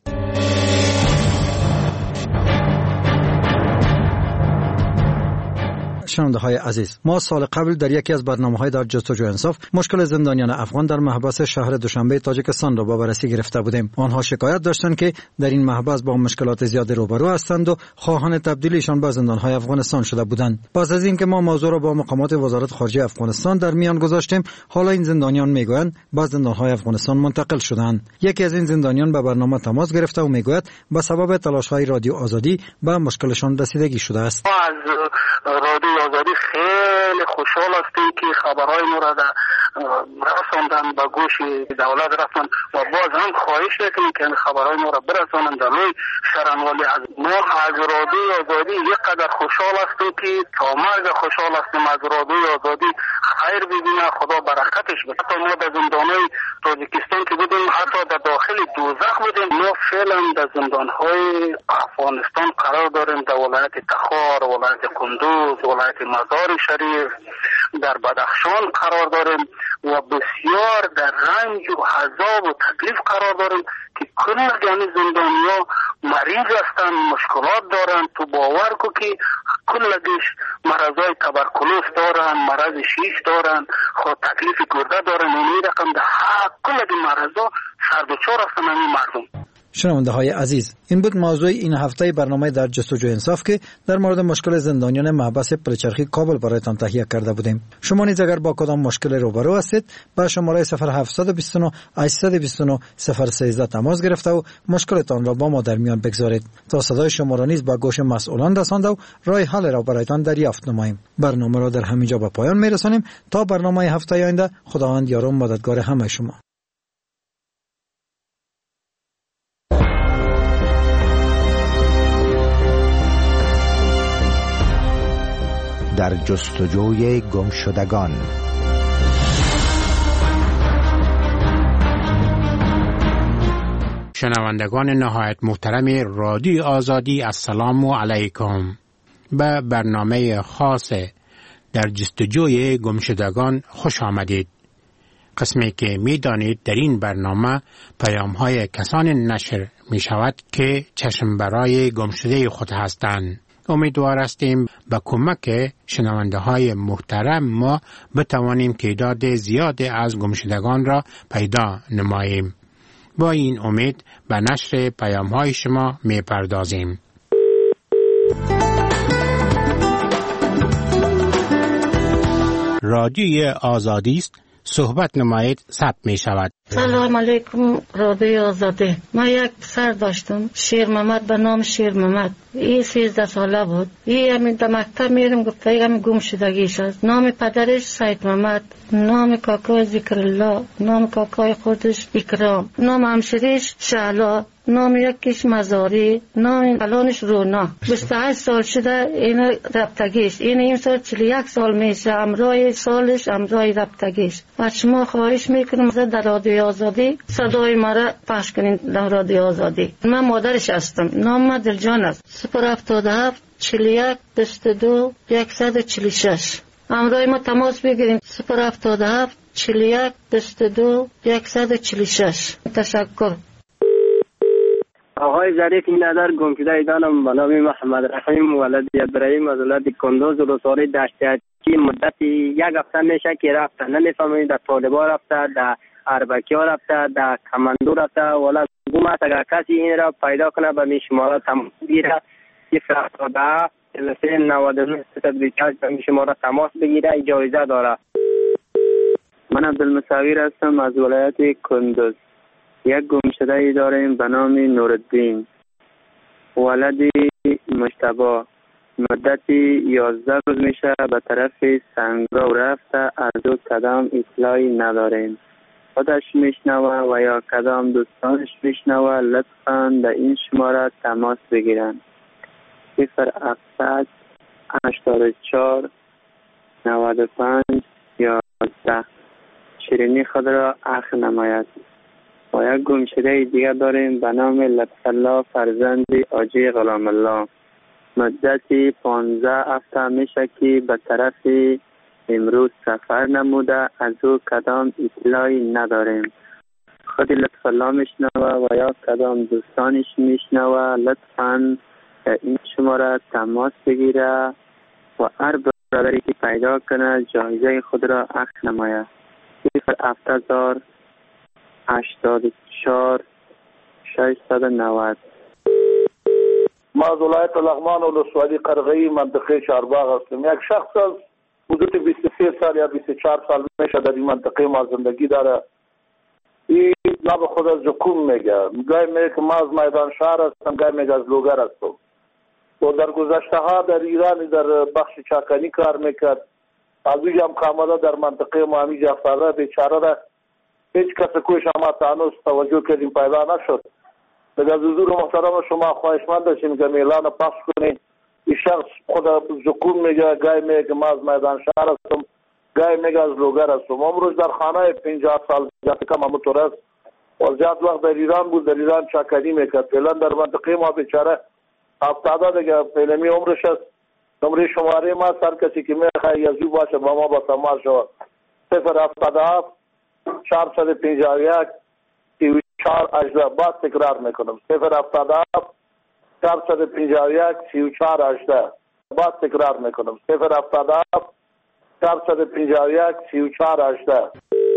شنونده های عزیز، ما سال قبل در یکی از برنامه‌های در جستجوی انصاف مشکل زندانیان افغان در محبس شهر دوشنبه تاجیکستان را با بررسی گرفته بودیم. آنها شکایت داشتند که در این محبس با مشکلات زیاد روبرو هستند و خواهان تبدیلیشان به زندان‌های افغانستان شده بودند. پس از اینکه ما موضوع را با مقامات وزارت خارجه افغانستان در میان گذاشتیم، حالا این زندانیان میگویند به زندان‌های افغانستان منتقل شدند. یکی از این زندانیان به برنامه تماس گرفته و میگوید به سبب تلاش‌های رادیو آزادی به مشکلشان رسیدگی شده است. رادیو آزادی خیلی خوشحال هستیم که خبرهای ما را رساندن به گوش دولت رفتن و باز هم خواهش میکنیم که خبرهای ما را برسانن در روی شرنوالی. از ما از رادیو آزادی یک قدر خوشحال هستیم که تا مرگ خوشحال هستیم از رادیو آزادی. خیر ببینه، خدا برکتش بده. حتی ما در زندانهای تاجیکستان که بودیم، حتی در داخل دوزخ بودیم. ما فعلا در زندانهای افغانستان قرار داریم، در ولایت تخار، ولایت کندوز، ولایت مزار شریف، در بدخشان قرار داریم و بسیار در رنج و عذاب و تکلیف قرار داریم که کنه یعنی زندانیا مریض هستن، مشکلات دارن. تو باور کو که کلگیش مرضای تبرکلوز دارن، مرض شیش دارن، خود تکلیف گرده دارن. این رقم ده کلگی مرضا سردوچار هستن این مردم. شنونده های عزیز، این بود موضوع این هفته برنامه در جستجوی انصاف که در مورد مشکل زندانیان محبس پلچرخی کابل برایتان تهیه کرده بودیم. شما نیز اگر با کدام مشکل روبرو هستید با شماره 0729 829 013 تماس گرفته و مشکلتان را با ما در میان بگذارید تا صدای شما را نیز به گوش مسئولان رسانده و راه حل را برایتان دریافت نماییم. برنامه را در همینجا به پایان میرسانیم تا برنامه هفته آینده. خداوند یار و مددگار همه شما. در جستجوی گمشدگان. شنوندگان نهایت محترم رادیو آزادی، السلام علیکم. به برنامه خاص در جستجوی گمشدگان خوش آمدید. قسمی که می دانید در این برنامه پیام های کسان نشر می شود که چشم برای گمشده خود هستند. امیدوار هستیم با کمک شنونده های محترم ما بتوانیم تعداد زیاد از گمشدگان را پیدا نماییم. با این امید به نشر پیام های شما می پردازیم. رادیوی آزادی است، صحبت نمایید، ثبت می شود. سلام علیکم رادیو آزادی. ما یک پسر داشتم، شیر محمد، به نام شیر محمد. این 13 ساله بود. این همین در مکتب میرم، گفته این همین گم شدگیش است. نام پدرش سید محمد، نام کاکای ذکر الله، نام کاکای خودش اکرام، نام همشریش شعلا، نام یکیش مزاری، نام الانش رونا. 28 سال شده این رفتگیش. این سال 41 سال میشه. امرای سالش امرای رفتگیش. و شما خواهش میکنم در رادیو آزادی صدای ما را پخش کنین در رادیو آزادی. من مادرش هستم. نام دلجان است. 077 41 22 146. امرای ما تماس بگیریم. 077 41 22 146. تشکر. آقای ظریف نظر گمشده ایدانم به نام محمد رحیم ولد ابراهیم از ولایت کندوز روساری دشتی. مدتی یک هفته میشه که رفته، نمیفهمید در طالبا رفته، در اربکیا رفته، در کماندو رفته. ولی گم است. اگر کسی این را پیدا کنه به می شماره تماس بگیره 077 99 324 به می شماره تماس بگیره، جایزه داره. من عبدالمصور هستم از ولایت کندوز. یک گمشده ای داریم به نام نورالدین ولد مجتبی. مدتی 11 روز میشه به طرف سنگاو رفته، از او کدام اطلاعی نداریم. خودش میشنوه و یا کدام دوستانش میشنوه، لطفاً به این شماره تماس بگیرن. 07 84 95 11. شیرینی خود را اخ نماید. و و یک گمشده دیگه داریم به نام لطفالله فرزند حاجی غلام الله. مدتی 15 هفته میشه که به طرف امروز سفر نموده، از او کدام اطلاعی نداریم. خود لطفالله میشنوه و یا کدام دوستانش میشنوه، لطفاً این شماره تماس بگیره و هر برادری که پیدا کنه جایزه خود را اخذ نماید. 08084 690. ما از ولایت لغمان ولسوالی قرغی منطقه چهارباغ هستم. یک شخص از حدود 23 سال یا 24 سال میشه در این منطقه ما زندگی داره. این لب خود از زکوم میگه، گاهی میگه که ما از میدان شهر هستم، گاهی میگه از لوگر هستم. و در گذشته ها در ایران در بخش چاکنی کار میکرد. از اوی هم کاملا در منطقه ما همیجا افتاده، بیچاره را هیچ کس کوش ما تانوس توجه کردیم پیدا نشد. از حضور محترم شما خواهشمند داشتیم که اعلان پخش کنید. این شخص خود زکوم میگه، گاهی میگه که ما از میدان شهر هستم، گاهی میگه از لوگر هستم. امروز در خانه 50 سال زیاد کم همونطور است و زیاد وقت در ایران بود، در ایران چاکنی میکرد. فعلا در منطقه ما بیچاره افتاده دیگه، فعلمی عمرش است. نمره شماره ما هر کسی که میخواه یزو باشه با ما با تماس شود. 077 451 3418. باز تکرار میکنم 077 451 3418. باز تکرار میکنم 077 451 3418.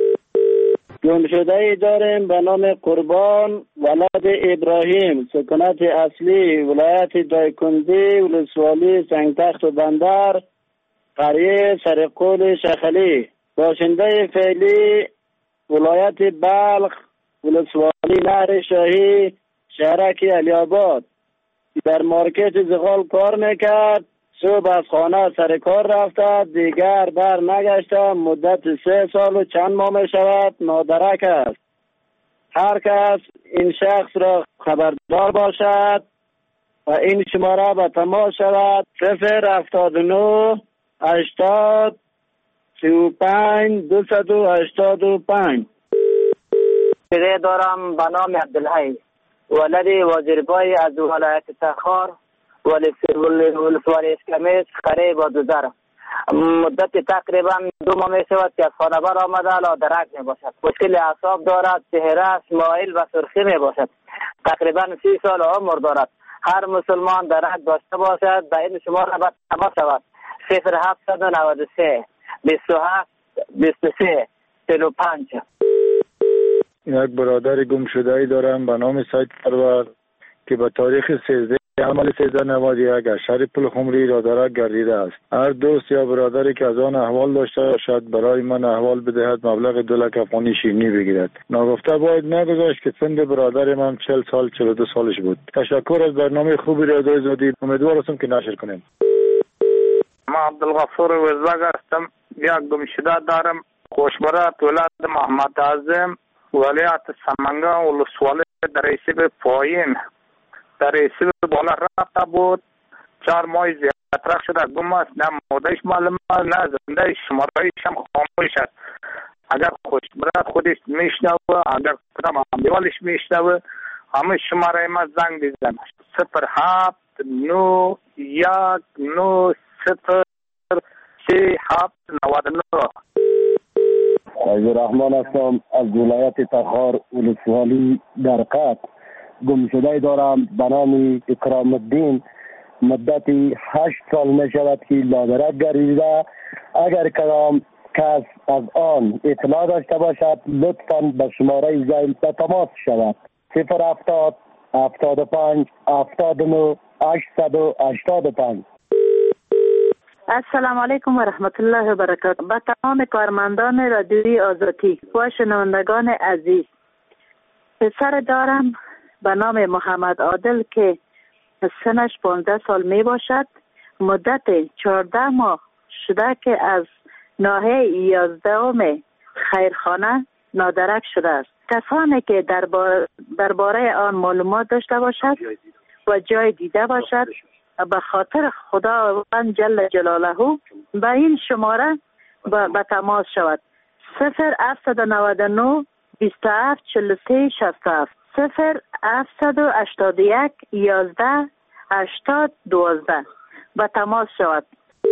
گمشده داریم به نام قربان ولد ابراهیم، سکونت اصلی ولایت دایکنزی، ولسوالی سنگتخت و بندر، قریه سرقول شخلی. باشنده فعلی ولایت بلخ، ولسوالی نهر شاهی، شهرک علی‌آباد. در مارکت زغال کار میکرد. صبح از خانه سر کار رفته، دیگر بر نگشته. مدت 3 سال و چند ماه می شود نادرک است. هر کس این شخص را خبردار باشد و این شماره به تماس شود. 079 80 35 285. پیده دارم به نام عبدالحی، ولد وزیربای از ولایت تخار، ولسوالی اسکمیس، قریه بادوزر. مدت تقریبا 2 ماه می شود که از خانه بر آمده، لادرک می باشد. مشکل اعصاب دارد، چهره مایل و سرخی می باشد. تقریبا 30 سال عمر دارد. هر مسلمان درک داشته باشد به این شماره باید تماس شود. 0793 27 23 45. یک برادر گم شده ای دارم به نام سید پرور که به تاریخ 13 عمل 1391 از شهر پلخمری رادرک گردیده است. هر دوست یا برادری که از آن احوال داشته باشد برای من احوال بدهد، مبلغ 2 لک افغانی شیرینی بگیرد. ناگفته باید نگذاشت که سن برادر من 40 سال 42 سالش بود. تشکر از برنامه خوبی را ارائه دادید. امیدوار هستم که نشر کنیم. ما عبدالغفور وزاگ هستم. یک گم شده دارم. خوشبرات ولایت محمد اعظم، ولایت سمنگان، ولسوالی در ریسیب پایین، در ریسیب بالا رفته بود. 4 ماه زیادتر شده گم است. نه مودهش معلوم است، نه زنده شمارهایش هم خاموش است. اگر خوشبرات خودش میشنوه، اگر کدام امیوالش میشنوه، همه شماره ما زنگ بزنه. 07 9 1 9 0 3 7 99. عبدالرحمن هستم از ولایت تخار، ولسوالی درقت. گمشده دارم به نام اکرام الدین. مدتی 8 سال می شود که لادرک گردیده. اگر کدام کس از آن اطلاع داشته باشد لطفاً به شماره زنگ به تماس شود. 070 75 79 885. السلام علیکم و رحمت الله و برکاته. به تمام کارمندان رادیوی آزادی و شنوندگان عزیز، پسر دارم به نام محمد عادل که سنش 15 سال می باشد. مدت 14 ماه شده که از ناحیه 11 خیرخانه نادرک شده است. کسانی که درباره آن معلومات داشته باشد و جای دیده باشد به خاطر خداوند جل جلاله به این شماره به تماس شود. 0799 27 43 67 0781 11 80 12 با تماس شود.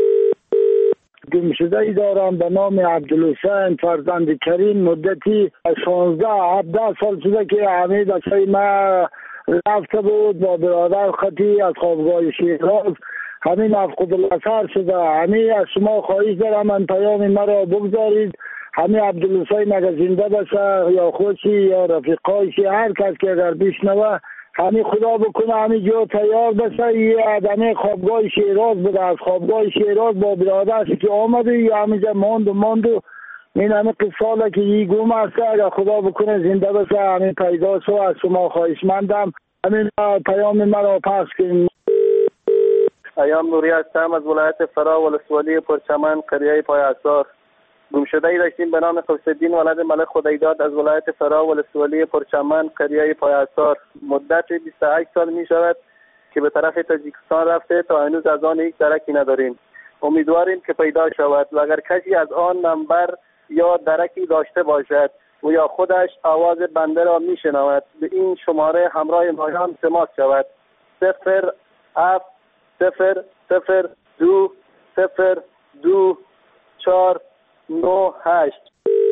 گمشده ای دارم به نام عبدالحسین فرزند کریم. مدتی 16-17 سال شده که همه بچه ما رفته بود با برادر خطی از خوابگاه شیراز. همین مفقود الاثر شده. همین از شما خواهش دارم من پیام مرا بگذارید. همین عبدالحسین اگر زنده باشه یا خودشی یا رفیقایشی هر کس که اگر بشنوه همین خدا بکنه همین جو تیار بشه. یه آدمی خوابگاه شیراز بوده. از خوابگاه شیراز با برادرش که آمده یا همینجا ماند و این همه قصاله که یه گم هسته. اگر خدا بکنه زنده بشه همین پیدا شو. از شما خواهشمندم همین پیام مرا پخش کنید. ایام نوری هستم از ولایت فرا ولسوالی پرچمن قریه پای اثار. گمشده ای داشتیم به نام قوس‌الدین ولد ملک خدایداد از ولایت فرا ولسوالی پرچمن قریه پای اثار. مدت 28 سال می شود که به طرف تاجیکستان رفته تا هنوز از آن یک درکی نداریم. امیدواریم که پیدا شود و اگر کسی از آن نمبر یا درکی داشته باشد و یا خودش آواز بنده را می شنود به این شماره همراه مایان تماس شود. 0702022498.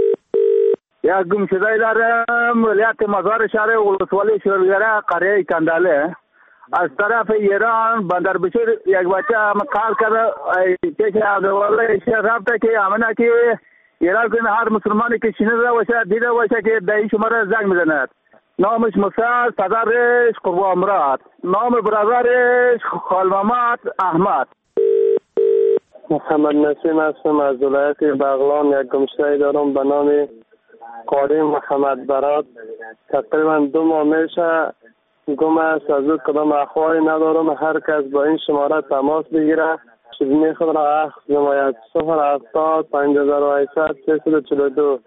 یک گمشده دارم ولایت مزار شهر ولسوالی شیرگره قریه کنداله. از طرف ایران بندر بشیر یک بچه هم کار کرده که عبدالله شیخ رفته که امنه که ایران کنه هر مسلمانی که شنیده باشه دیده باشه که به این شماره زنگ میزند. نامش مسعد، پدرش قربان مراد، نام برادرش خالمامد احمد. محمد نسیم هستم از ولایت بغلان. یک گمشده دارم به نام قاری محمد برات. تقریبا 2 ماه میشه گم است. از او کدام اخباری ندارم. هر کس با این شماره تماس بگیره چیزی خود را اخذ نماید. 070 5800 342.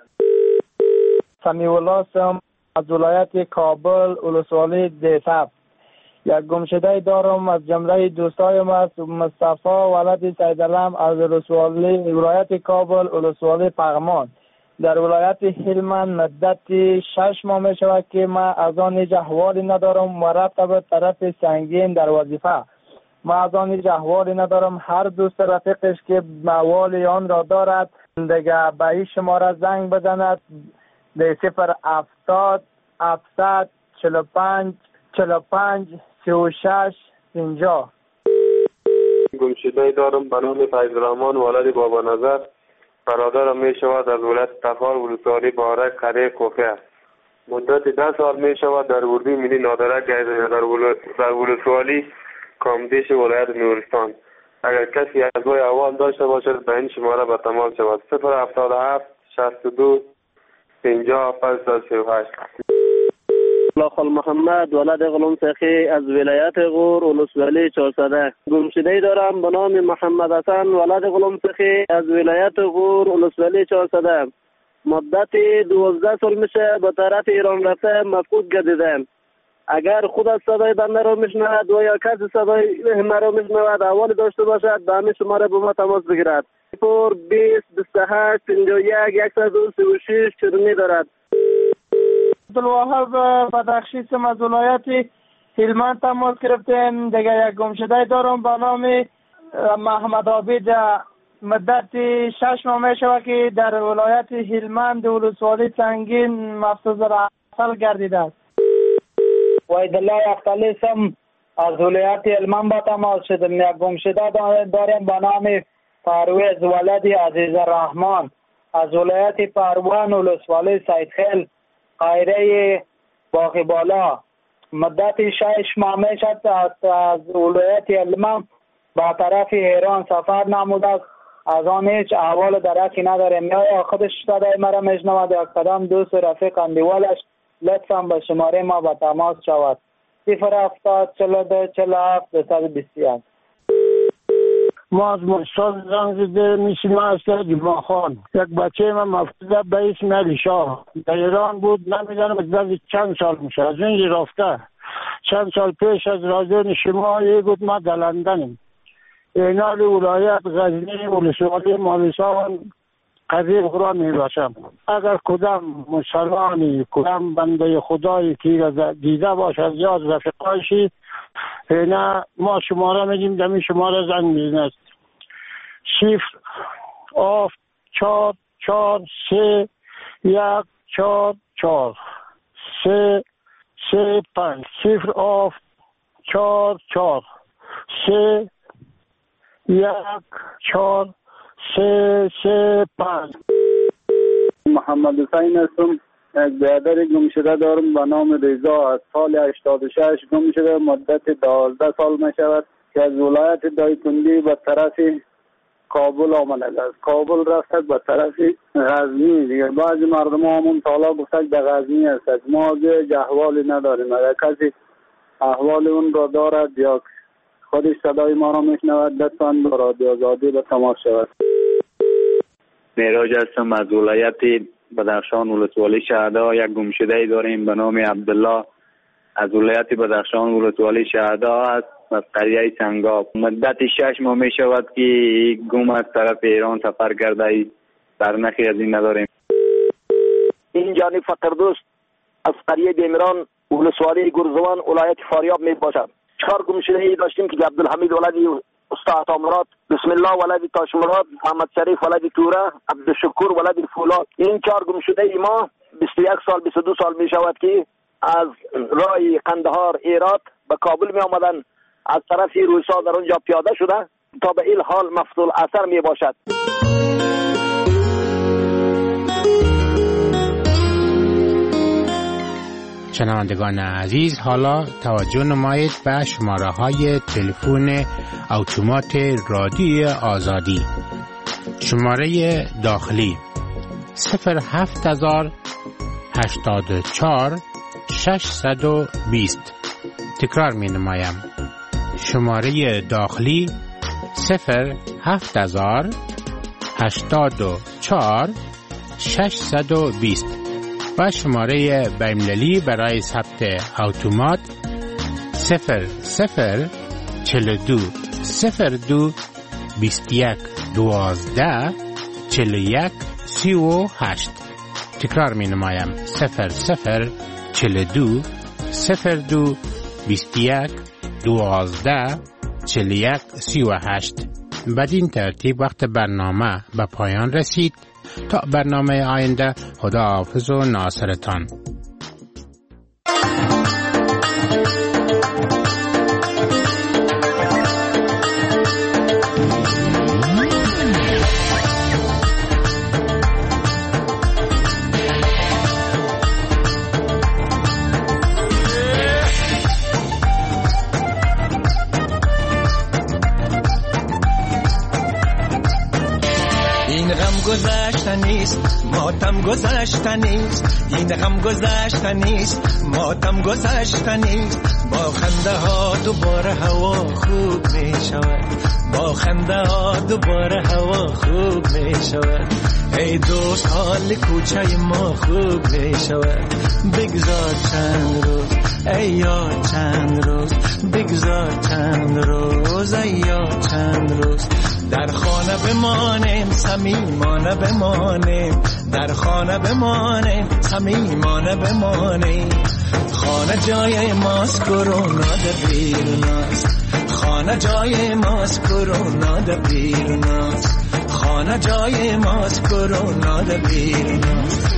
سمیع الله هستم از ولایت کابل ولسوالی دیساب. یک گمشده دارم از جمله دوستایم است مصطفی ولد سیدالم از ولایت کابل ولسوالی پغمان. در ولایت هلمند مدت 6 ماه می شود که ما از آن هیچ احوالی ندارم و رفته به طرف سنگین در وظیفه. ما از آن هیچ احوالی ندارم. هر دوست رفیقش که احوال آن را دارد دیگه به این شماره زنگ بزند به 070 700 45 45 36 50. گمشده دارم به نام فیض‌الرحمن ولد بابا نظر. برادرم می شود از ولایت تخار ولسوالی بارک قریه کوفه. مدت 10 سال می شود در اردوی ملی نادرک در ولسوالی کامدیش ولایت نورستان. اگر کسی از وی احوال داشته باشد به این شماره به تماس شود. 077 62 50 538. خال محمد ولد غلام سخی از ولایت غور ولسوالی 400. گمشده دارم به نام محمد حسن ولد غلام سخی از ولایت غور ولسوالی 400. مدت 12 سال میشه به طرف ایران رفته مفقود گردیدم. اگر خود از صدای بنده را میشنود و یا کسی صدای مرا میشنود احوال داشته باشد به همین شماره به ما تماس بگیرد. 20 28 51 136 چرمی دارد. عبدالوهاب بدخشی سم از ولایت هلمند تماس گرفتیم. دیگه یک گمشده دارم به نام محمد عابد. مدت 6 ماه می شود که در ولایت هلمند ولسوالی سنگین مفصوظ الاصل گردیده است. وحیدالله اختلی سم از ولایت هلمند با تماس شدم. یک گمشده داریم به نام پرویز ولد عزیز الرحمن از ولایت پروان ولسوالی سیدخیل قایره باقی بالا. مدت 6 ماه می شد از ولایت هلمند با طرف ایران سفر نموده است. از آن هیچ احوال درکی نداریم. یا خودش صدای مرا میشنود یا کدام دوست رفیق اندیوالش لطفا به شماره ما با تماس شود. 070 42 47 221. ما از مستاد زنگ زده میشیم از جمعه خان. یک بچه من مفقوده به اسم علی شاه در ایران بود. نمیدانم از چند سال میشه از اینجا رفته. چند سال پیش از رادیو شما یه بود ما در لندنیم. اینال ولایت غزنی ولسوالی مالستان قضیه قرآن می باشم. اگر کدام مسلمانی کدام بنده خدایی که دیده باشد یا رفقایشی نه ما شماره میگیم دمی شماره زنگ میزنید 0-8-4-4-3-1-4-4 3-3-5 0-8-4-4-3-1-4-3-3-5. محمد حسین هستم. یک برادر گم شده دارم به نام رضا. از سال 86 گم شده، مدت 12 سال می شود که از ولایت دایکنډي به طرف کابل آمده است. کابل رفته به طرف غزنی. دیگه بعضی مردم همون تالا گفتن به غزنی است. ما دیگه احوالی نداریم. اگر کسی احوال اون را دارد یا خودش صدای ما را میشنود لطفاً به رادیو آزادی به تماس شود. معراج هستم از ولایت بدخشان ولسوالی شهدا. یک گمشده داریم به نام عبدالله از ولایت بدخشان ولسوالی شهدا است، از قریه سنگاب. مدت 6 ماه می شود که گم از طرف ایران سفر کرده، برنخی از این نداریم. این جانب فقردوست از قریه دیمران ولسوالی گرزوان ولایت فاریاب می باشد. 4 گمشده‌ای داشتیم که عبدالحمید ولدی استاد عطامراد، بسم الله ولدی تاشمراد، محمد شریف ولدی توره، عبدالشکور ولدی فولاد. این 4 گمشده‌ای ما 21 سال 22 سال می شود که از راه قندهار ایراد به کابل می آمدن، از طرف روسا در اونجا پیاده شده تا به این حال مفتول اثر می باشد. شنوندگان عزیز، حالا توجه نمایید به شماره های تلفن اتومات رادیو آزادی. شماره داخلی 07084 620. تکرار می نمایم. شماره داخلی 07084 620 و شماره بین‌المللی برای ثبت اتومات 0042 02 21 12 41 38. تکرار می نمایم 0042 02 21 12 41 38. بدین ترتیب وقت برنامه به پایان رسید. تا برنامه آینده، خدا حافظ و ناصرتان. گذشتنیست ماتم گذشتنیست، این غم گذشتنیست ماتم گذشتنیست. با خنده ها دوباره هوا خوب می شود، با خنده ها دوباره هوا خوب می شود. ای دوست حال کوچه ما خوب می شود. بگذار چند روز ای یار چند روز، بگذار چند روز ای یار چند روز. در خانه بمانیم صمیمانه بمانیم، در خانه بمانیم صمیمانه بمانیم. خانه جای ماست کرونا در بیروناست، خانه جای ماست کرونا در بیروناست، خانه جای ماست کرونا در بیروناست.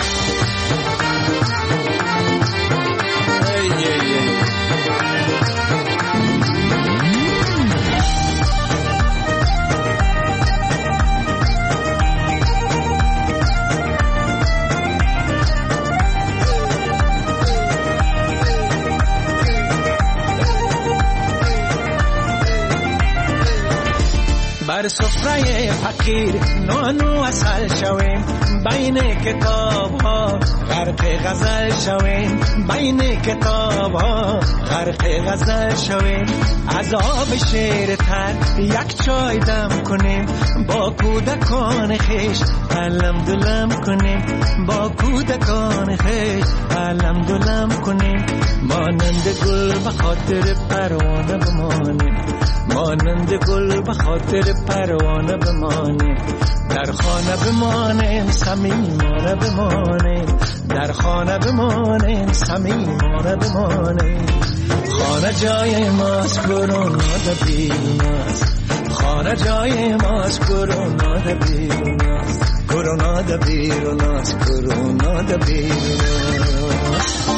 بر سفره فقیر نانو اصل شویم، بین کتاب ها غرق غزل شویم، بین کتاب ها غرق غزل شویم. عذاب شیر تر یک چای دم کنیم، با کودکان خیش علم دلم کنیم، با کودکان خیش علم دلم کنیم. مانند گل به خاطر پروانه بمانیم، مانند گل به خاطر پروانه بمانیم. در در خانه بمانیم صمیمانه بمانیم در خانه بمانیم صمیمانه بمانیم خانه جای ماست کرونا ده بیرون است خانه جای ماست کرونا ده بیرون است کرونا ده بیرون است کرونا ده بیرون است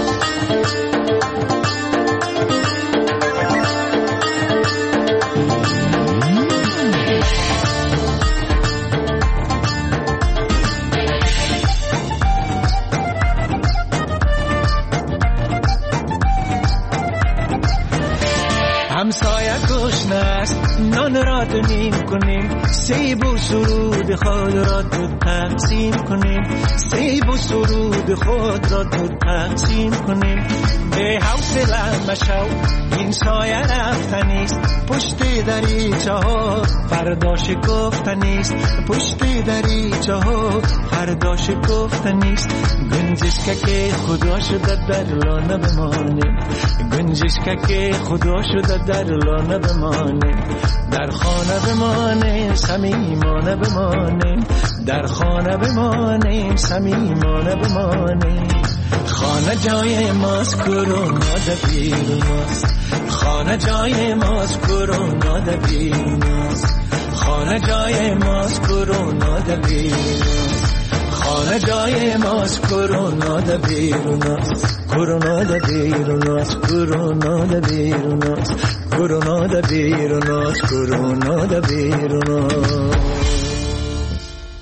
همسایه گشنه است نان را دونیم کنیم سیب و سرود خود را تو تقسیم کنیم سیب و سرود خود را تو تقسیم کنیم به حوصله مشو این سایه رفتنیست پشت دریچه ها فردا شکفتنیست پشت دریچه ها فردا شکفتنیست گنجشک که خدا شده در لانه بمانیم گنجشک که خدا شده در لانه بمانیم در خانه بمانیم صمیمانه بمانیم در خانه بمانیم صمیمانه بمانیم خانه جای ماست کرونا ده بیرون است خانه جای ماست کرونا ده بیرون است خانه جای ماست کرونا ده بیرون است خانه جای ماست کرونا ده بیرون است کرونا ده بیرون است کرونا ده بیرون است کرونا ده بیرون است کرونا ده بیرون است